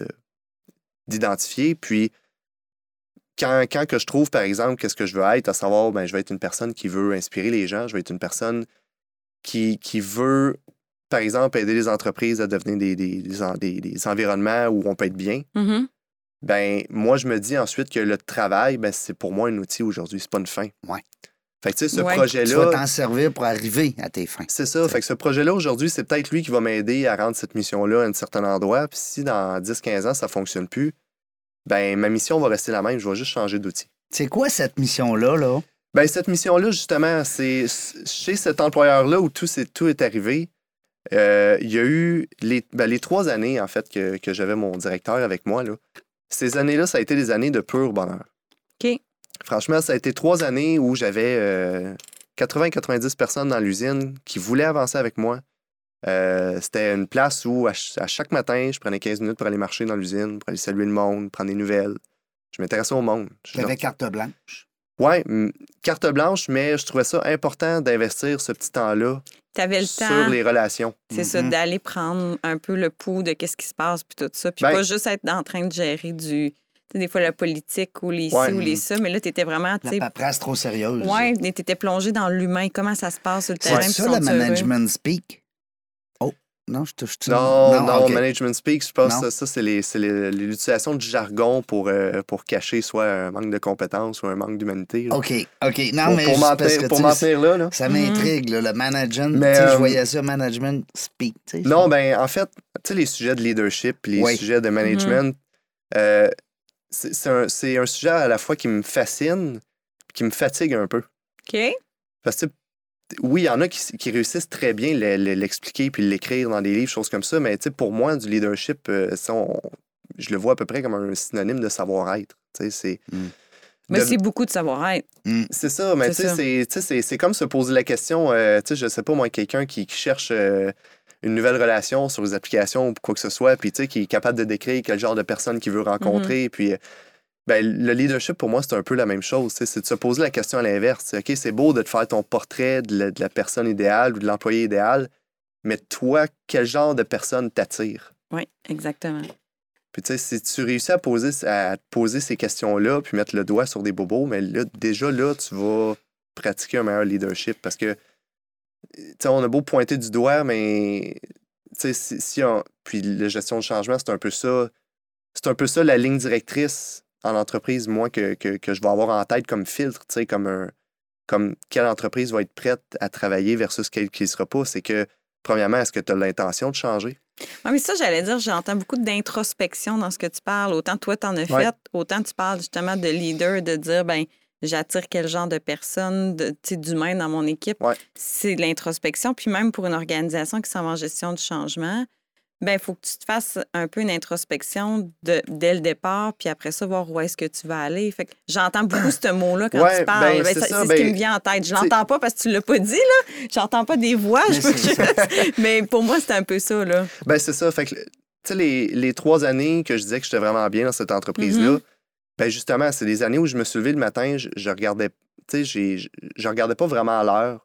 d'identifier. Puis quand que je trouve, par exemple, qu'est-ce que je veux être, à savoir, ben, je vais être une personne qui veut inspirer les gens, je vais être une personne qui veut... Par exemple, aider les entreprises à devenir des environnements où on peut être bien, ben moi, je me dis ensuite que le travail, ben, c'est pour moi un outil aujourd'hui, c'est pas une fin. Ouais. Fait que ce projet-là... Tu vas t'en servir pour arriver à tes fins. C'est ça. Fait que ce projet-là, aujourd'hui, c'est peut-être lui qui va m'aider à rendre cette mission-là à un certain endroit. Puis si dans 10-15 ans, ça fonctionne plus, ben ma mission va rester la même, je vais juste changer d'outil. C'est quoi cette mission-là, là? Ben cette mission-là, justement, c'est chez cet employeur-là où tout est arrivé. Il y a eu les 3 années, en fait, que j'avais mon directeur avec moi. Là. Ces années-là, ça a été des années de pur bonheur. OK. Franchement, ça a été 3 années où j'avais 80-90 personnes dans l'usine qui voulaient avancer avec moi. C'était une place où, à chaque matin, je prenais 15 minutes pour aller marcher dans l'usine, pour aller saluer le monde, prendre des nouvelles. Je m'intéressais au monde. J'avais carte blanche. Oui, carte blanche, mais je trouvais ça important d'investir ce petit temps-là sur les relations. C'est ça, d'aller prendre un peu le pouls de qu'est-ce qui se passe, puis tout ça. Puis pas juste être en train de gérer des fois la politique ou les ci ou les ça, mais là, tu étais vraiment... La paperasse trop sérieuse. Oui, tu étais plongé dans l'humain, comment ça se passe sur le terrain. C'est ça, le management speak? Non, je touche tout. Non, okay. Management speak, je pense que ça, c'est l'utilisation du jargon pour cacher soit un manque de compétences ou un manque d'humanité. OK. Non, mais pour m'en tenir là. Ça m'intrigue, le management. Je voyais ça, management speak. Non, ben en fait, tu sais, les sujets de leadership les sujets de management, c'est un sujet à la fois qui me fascine et qui me fatigue un peu. OK. Parce que oui, il y en a qui réussissent très bien l'expliquer puis l'écrire dans des livres, choses comme ça, mais pour moi, du leadership, je le vois à peu près comme un synonyme de savoir-être. Mais c'est beaucoup de savoir-être. C'est ça, mais c'est comme se poser la question, je sais pas, moi, quelqu'un qui cherche une nouvelle relation sur les applications ou quoi que ce soit, puis qui est capable de décrire quel genre de personne qu'il veut rencontrer, puis Ben, le leadership, pour moi, c'est un peu la même chose. C'est de se poser la question à l'inverse. OK, c'est beau de te faire ton portrait de la personne idéale ou de l'employé idéal, mais toi, quel genre de personne t'attire? Oui, exactement. Puis, tu sais, si tu réussis à te poser ces questions-là, puis mettre le doigt sur des bobos, mais là, déjà, là, tu vas pratiquer un meilleur leadership parce que, tu sais, on a beau pointer du doigt, mais, tu sais, puis la gestion de changement, c'est un peu ça. C'est un peu ça la ligne directrice en entreprise, moi, que je vais avoir en tête comme filtre, tu sais, comme quelle entreprise va être prête à travailler versus quelle qui ne sera pas. C'est que, premièrement, est-ce que tu as l'intention de changer? Oui, mais ça, j'allais dire, j'entends beaucoup d'introspection dans ce que tu parles. Autant toi, tu en as Ouais. fait, autant tu parles justement de leader, de dire, ben j'attire quel genre de personnes, d'humains dans mon équipe. Ouais. C'est de l'introspection. Puis même pour une organisation qui s'en va en gestion du changement, ben il faut que tu te fasses un peu une introspection dès le départ, puis après ça, voir où est-ce que tu vas aller. Fait que j'entends beaucoup ce mot-là quand Ouais, tu parles. ben, Ben, c'est c'est ça, ce qui ben, me vient en tête. Je l'entends pas parce que tu l'as pas dit, là. J'entends pas des voix. Mais pour moi, c'est un peu ça, là. Ben, c'est ça. Fait que, tu sais, les 3 années que je disais que j'étais vraiment bien dans cette entreprise-là, ben, justement, c'est des années où je me suis levé le matin, je regardais, tu sais, je regardais pas vraiment à l'heure.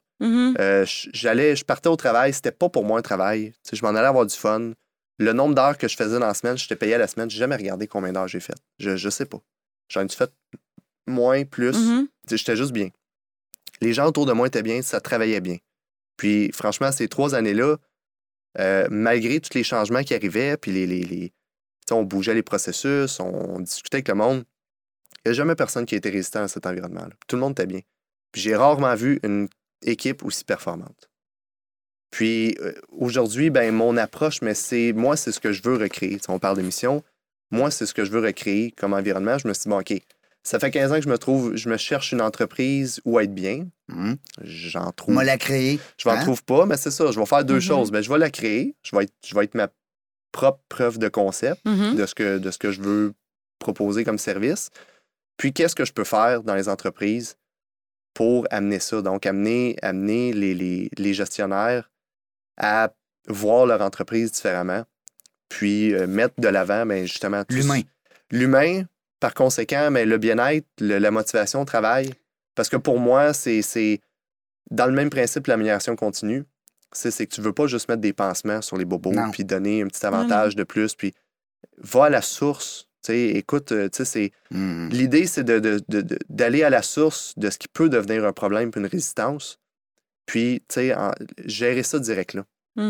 Je partais au travail, c'était pas pour moi un travail. Tu sais, je m'en allais avoir du fun. Le nombre d'heures que je faisais dans la semaine, j'étais payé à la semaine. J'ai jamais regardé combien d'heures j'ai fait. Je sais pas. J'en ai fait moins, plus. Tu sais, j'étais juste bien. Les gens autour de moi étaient bien, ça travaillait bien. Puis, franchement, ces 3 années-là, malgré tous les changements qui arrivaient, puis tu sais, on bougeait les processus, on discutait avec le monde, il n'y a jamais personne qui a été résistant à cet environnement-là. Tout le monde était bien. Puis j'ai rarement vu une équipe aussi performante. Puis aujourd'hui, ben mon approche, mais moi, c'est ce que je veux recréer. Si on parle de mission, moi, c'est ce que je veux recréer comme environnement. Je me suis dit, bon, OK, ça fait 15 ans que je me cherche une entreprise où être bien. J'en trouve. Moi, la créer. Je m'en trouve pas, mais c'est ça. Je vais faire 2 choses. Ben, je vais la créer. Je vais être ma propre preuve de concept de ce que je veux proposer comme service. Puis, qu'est-ce que je peux faire dans les entreprises pour amener ça? Donc, amener les gestionnaires à voir leur entreprise différemment, puis mettre de l'avant, bien, justement, l'humain. L'humain, par conséquent, mais le bien-être, la motivation au travail. Parce que pour moi, c'est dans le même principe l'amélioration continue. C'est que tu veux pas juste mettre des pansements sur les bobos, puis donner un petit avantage de plus, puis va à la source. T'sais, écoute, l'idée, c'est d'aller à la source de ce qui peut devenir un problème puis une résistance, puis gérer ça direct là.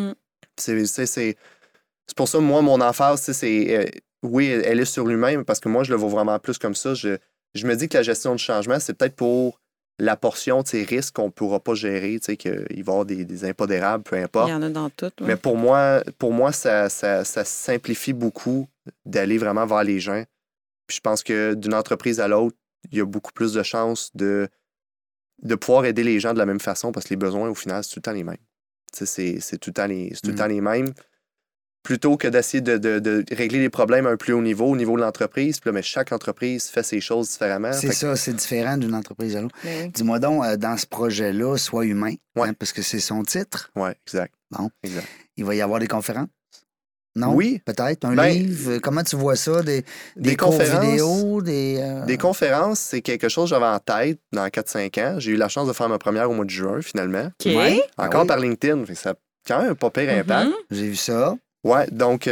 C'est pour ça, moi, mon emphase, oui, elle est sur l'humain, parce que moi, je le vois vraiment plus comme ça. Je me dis que la gestion du changement, c'est peut-être pour la portion de ces risques qu'on ne pourra pas gérer, qu'il va y avoir des impondérables, peu importe. Il y en a dans tout. Ouais. Mais pour moi ça simplifie beaucoup d'aller vraiment vers les gens. Puis je pense que d'une entreprise à l'autre, il y a beaucoup plus de chances de pouvoir aider les gens de la même façon, parce que les besoins, au final, c'est tout le temps les mêmes. C'est tout le temps les mêmes. Plutôt que d'essayer de régler les problèmes à un plus haut niveau, au niveau de l'entreprise. Puis là, mais chaque entreprise fait ses choses différemment. C'est ça, c'est différent d'une entreprise à l'autre. Oui. Dis-moi donc, dans ce projet-là, Sois humain, parce que c'est son titre. Oui, exact. Bon. Exact. Il va y avoir des conférences? Non? Oui. Peut-être? Un livre? Comment tu vois ça? Des conférences, cours vidéo? Des conférences, c'est quelque chose que j'avais en tête dans 4-5 ans. J'ai eu la chance de faire ma première au mois de juin, finalement. OK. Ouais. Encore par LinkedIn. Ça a quand même un pas pire impact. J'ai vu ça. Ouais, donc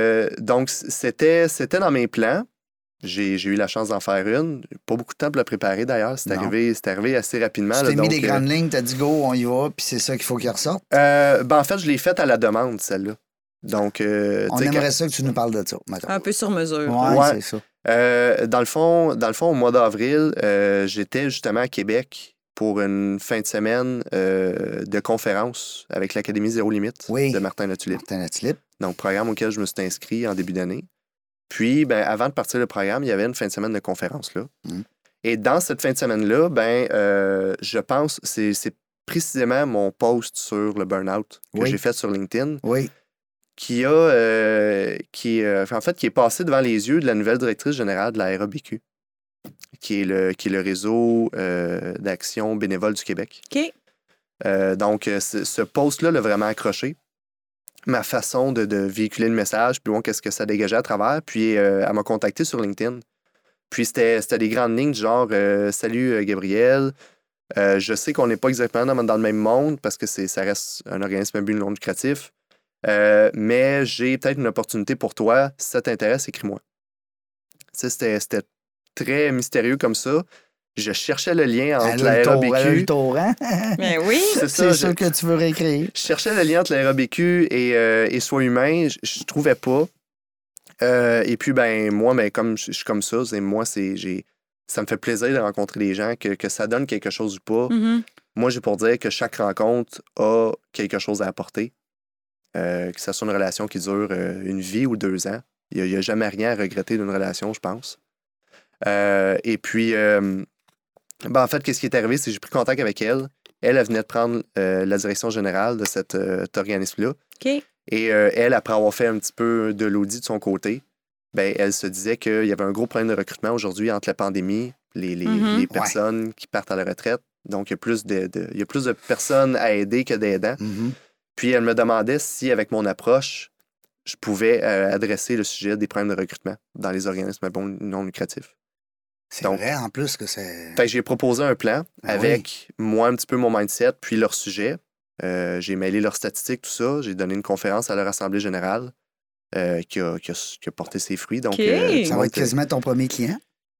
c'était dans mes plans. J'ai eu la chance d'en faire une. Pas beaucoup de temps pour la préparer, d'ailleurs. C'est arrivé assez rapidement. Tu t'es mis des grandes lignes, t'as dit go, on y va, puis c'est ça qu'il faut qu'il ressorte? En fait, je l'ai faite à la demande, celle-là. Donc, on aimerait ça que tu nous parles de ça, maintenant. Un peu sur mesure. Ouais, c'est ça. Dans le fond, au mois d'avril, j'étais justement à Québec pour une fin de semaine de conférence avec l'Académie Zéro Limite de Martin Latulippe. Donc, programme auquel je me suis inscrit en début d'année. Puis, avant de partir le programme, il y avait une fin de semaine de conférence là. Et dans cette fin de semaine-là, je pense, c'est précisément mon post sur le burn-out que j'ai fait sur LinkedIn. Oui. Qui est passé devant les yeux de la nouvelle directrice générale de la RABQ, qui est le réseau d'action bénévole du Québec. OK. Donc, ce post-là l'a vraiment accroché. Ma façon de véhiculer le message, puis bon, qu'est-ce que ça dégageait à travers. Puis, elle m'a contacté sur LinkedIn. Puis c'était des grandes lignes du genre « Salut Gabriel, je sais qu'on n'est pas exactement dans le même monde parce que ça reste un organisme à but non lucratif, mais j'ai peut-être une opportunité pour toi. Si ça t'intéresse, écris-moi. » C'était très mystérieux comme ça. Je cherchais le lien entre la RABQ... Elle a le tour, hein? Mais oui! C'est ça que tu veux réécrire. Je cherchais le lien entre la RABQ et Soins humains. Je ne trouvais pas. Et puis, moi, comme je suis comme ça, moi, ça me fait plaisir de rencontrer des gens, que ça donne quelque chose ou pas. Mm-hmm. Moi, j'ai pour dire que chaque rencontre a quelque chose à apporter. Que ce soit une relation qui dure une vie ou 2 ans. Il n'y a jamais rien à regretter d'une relation, je pense. Et puis, en fait, qu'est-ce qui est arrivé, c'est que j'ai pris contact avec elle. Elle venait de prendre la direction générale de cet organisme-là. OK. Et elle, après avoir fait un petit peu de l'audit de son côté, elle se disait qu'il y avait un gros problème de recrutement aujourd'hui entre la pandémie, les personnes qui partent à la retraite. Donc, il y a plus de personnes à aider que d'aidants. Mm-hmm. Puis, elle me demandait si, avec mon approche, je pouvais adresser le sujet des problèmes de recrutement dans les organismes non lucratifs. C'est vrai, en plus, que c'est... J'ai proposé un plan avec moi, un petit peu mon mindset, puis leur sujet. J'ai mêlé leurs statistiques, tout ça. J'ai donné une conférence à leur assemblée générale qui a porté ses fruits. Donc, ça va être quasiment ton premier client?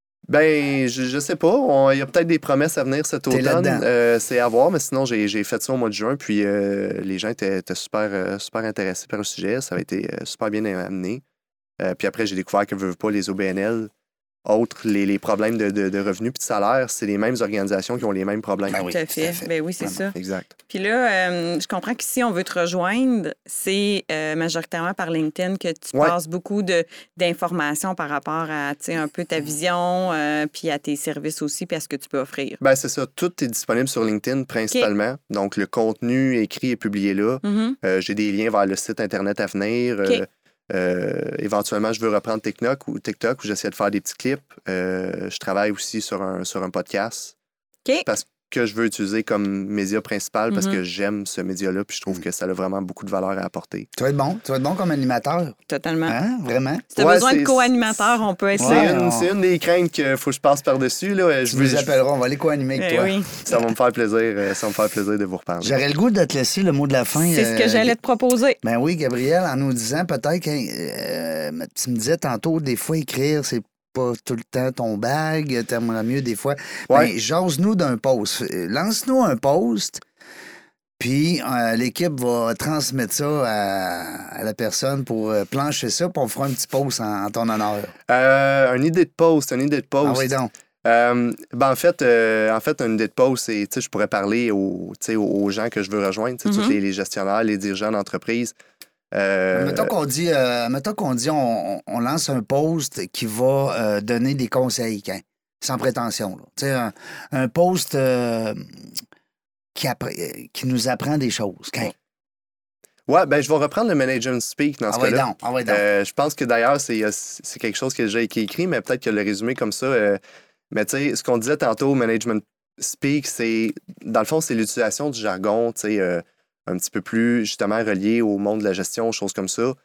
Je sais pas. Il y a peut-être des promesses à venir cet automne. C'est à voir, mais sinon, j'ai fait ça au mois de juin, puis les gens étaient super intéressés par le sujet. Ça a été super bien amené. Puis après, j'ai découvert que veulent pas les OBNL. Autres, les problèmes de revenus puis de salaire, c'est les mêmes organisations qui ont les mêmes problèmes. Tout à fait. Oui, c'est ça. Exact. Puis là, je comprends que si on veut te rejoindre, c'est majoritairement par LinkedIn que tu passes beaucoup d'informations par rapport à un peu ta vision, puis à tes services aussi, puis à ce que tu peux offrir. C'est ça. Tout est disponible sur LinkedIn principalement. Okay. Donc, le contenu écrit est publié là. Mm-hmm. J'ai des liens vers le site Internet à venir. Okay. Éventuellement, je veux reprendre TikTok où j'essaie de faire des petits clips. Je travaille aussi sur un podcast. Okay. Parce que je veux utiliser comme média principal parce que j'aime ce média-là puis je trouve que ça a vraiment beaucoup de valeur à apporter. Tu vas être bon comme animateur. Totalement. Hein? Vraiment? Si tu as besoin de co-animateur, on peut essayer. C'est une des craintes qu'il faut que je passe par-dessus. Là. Tu nous appelleras, on va aller co-animer avec toi. Oui. Ça va me faire plaisir. Ça va me faire plaisir de vous reparler. J'aurais le goût de te laisser le mot de la fin. C'est ce que j'allais te proposer. Ben oui, Gabriel, en nous disant peut-être que tu me disais tantôt, des fois, écrire, c'est pas tout le temps ton bag, t'aimerais mieux des fois. Ouais. Jase-nous d'un post. Lance-nous un post, puis l'équipe va transmettre ça à la personne pour plancher ça, puis on fera un petit post en ton honneur. Une idée de post. Ah oui, donc. En fait, une idée de post, c'est, je pourrais parler aux gens que je veux rejoindre, tous les gestionnaires, les dirigeants d'entreprise. Mettons qu'on dit, on lance un post qui va donner des conseils, sans prétention. Un post qui nous apprend des choses. Ouais, je vais reprendre le management speak dans ce cas-là. Je pense que d'ailleurs, c'est quelque chose qui est écrit, mais peut-être que le résumé comme ça. Mais tu sais, ce qu'on disait tantôt, management speak, dans le fond, c'est l'utilisation du jargon, un petit peu plus, justement, relié au monde de la gestion, choses comme ça.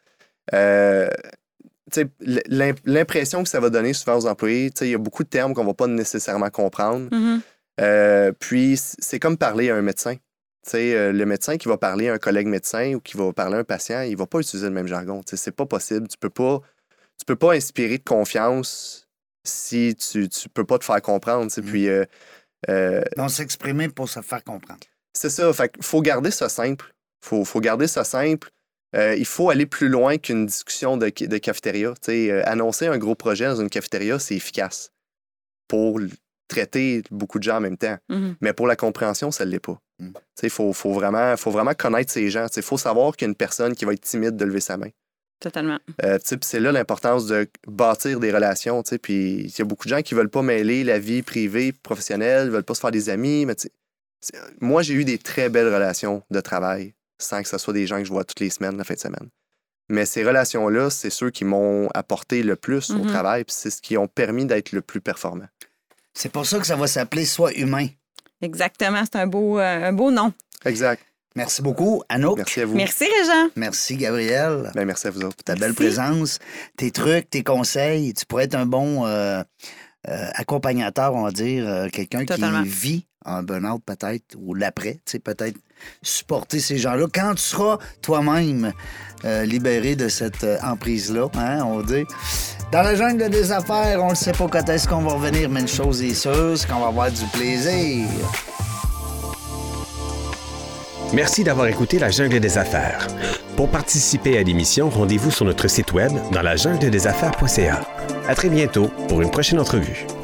L'impression que ça va donner souvent aux employés, il y a beaucoup de termes qu'on ne va pas nécessairement comprendre. Puis, c'est comme parler à un médecin. Le médecin qui va parler à un collègue médecin ou qui va parler à un patient, il ne va pas utiliser le même jargon. C'est pas possible. Tu peux pas inspirer de confiance si tu ne peux pas te faire comprendre. Puis, non, s'exprimer pour se faire comprendre. C'est ça. Fait qu'il faut garder ça simple. Faut garder ça simple. Il faut aller plus loin qu'une discussion de cafétéria. Annoncer un gros projet dans une cafétéria, c'est efficace pour traiter beaucoup de gens en même temps. Mais pour la compréhension, ça ne l'est pas. Il faut vraiment connaître ces gens. Il faut savoir qu'il y a une personne qui va être timide de lever sa main. Totalement. C'est là l'importance de bâtir des relations. Puis il y a beaucoup de gens qui ne veulent pas mêler la vie privée et professionnelle, ne veulent pas se faire des amis. Mais moi, j'ai eu des très belles relations de travail sans que ce soit des gens que je vois toutes les semaines, la fin de semaine. Mais ces relations-là, c'est ceux qui m'ont apporté le plus au travail, puis c'est ce qui ont permis d'être le plus performant. C'est pour ça que ça va s'appeler Sois humain. Exactement, c'est un beau nom. Exact. Merci beaucoup, Anouk. Merci à vous. Merci, Régent. Merci, Gabriel. Merci à vous autres. Pour ta belle présence, tes trucs, tes conseils. Tu pourrais être un bon accompagnateur, on va dire, quelqu'un Totalement. qui vit en burn-out peut-être, ou l'après, tu sais, peut-être supporter ces gens-là. Quand tu seras toi-même libéré de cette emprise-là, hein, on dit. Dans la jungle des affaires, on ne sait pas quand est-ce qu'on va revenir, mais une chose est sûre, c'est qu'on va avoir du plaisir. Merci d'avoir écouté La Jungle des Affaires. Pour participer à l'émission, rendez-vous sur notre site web dans lajungledentsaffaires.ca. À très bientôt pour une prochaine entrevue.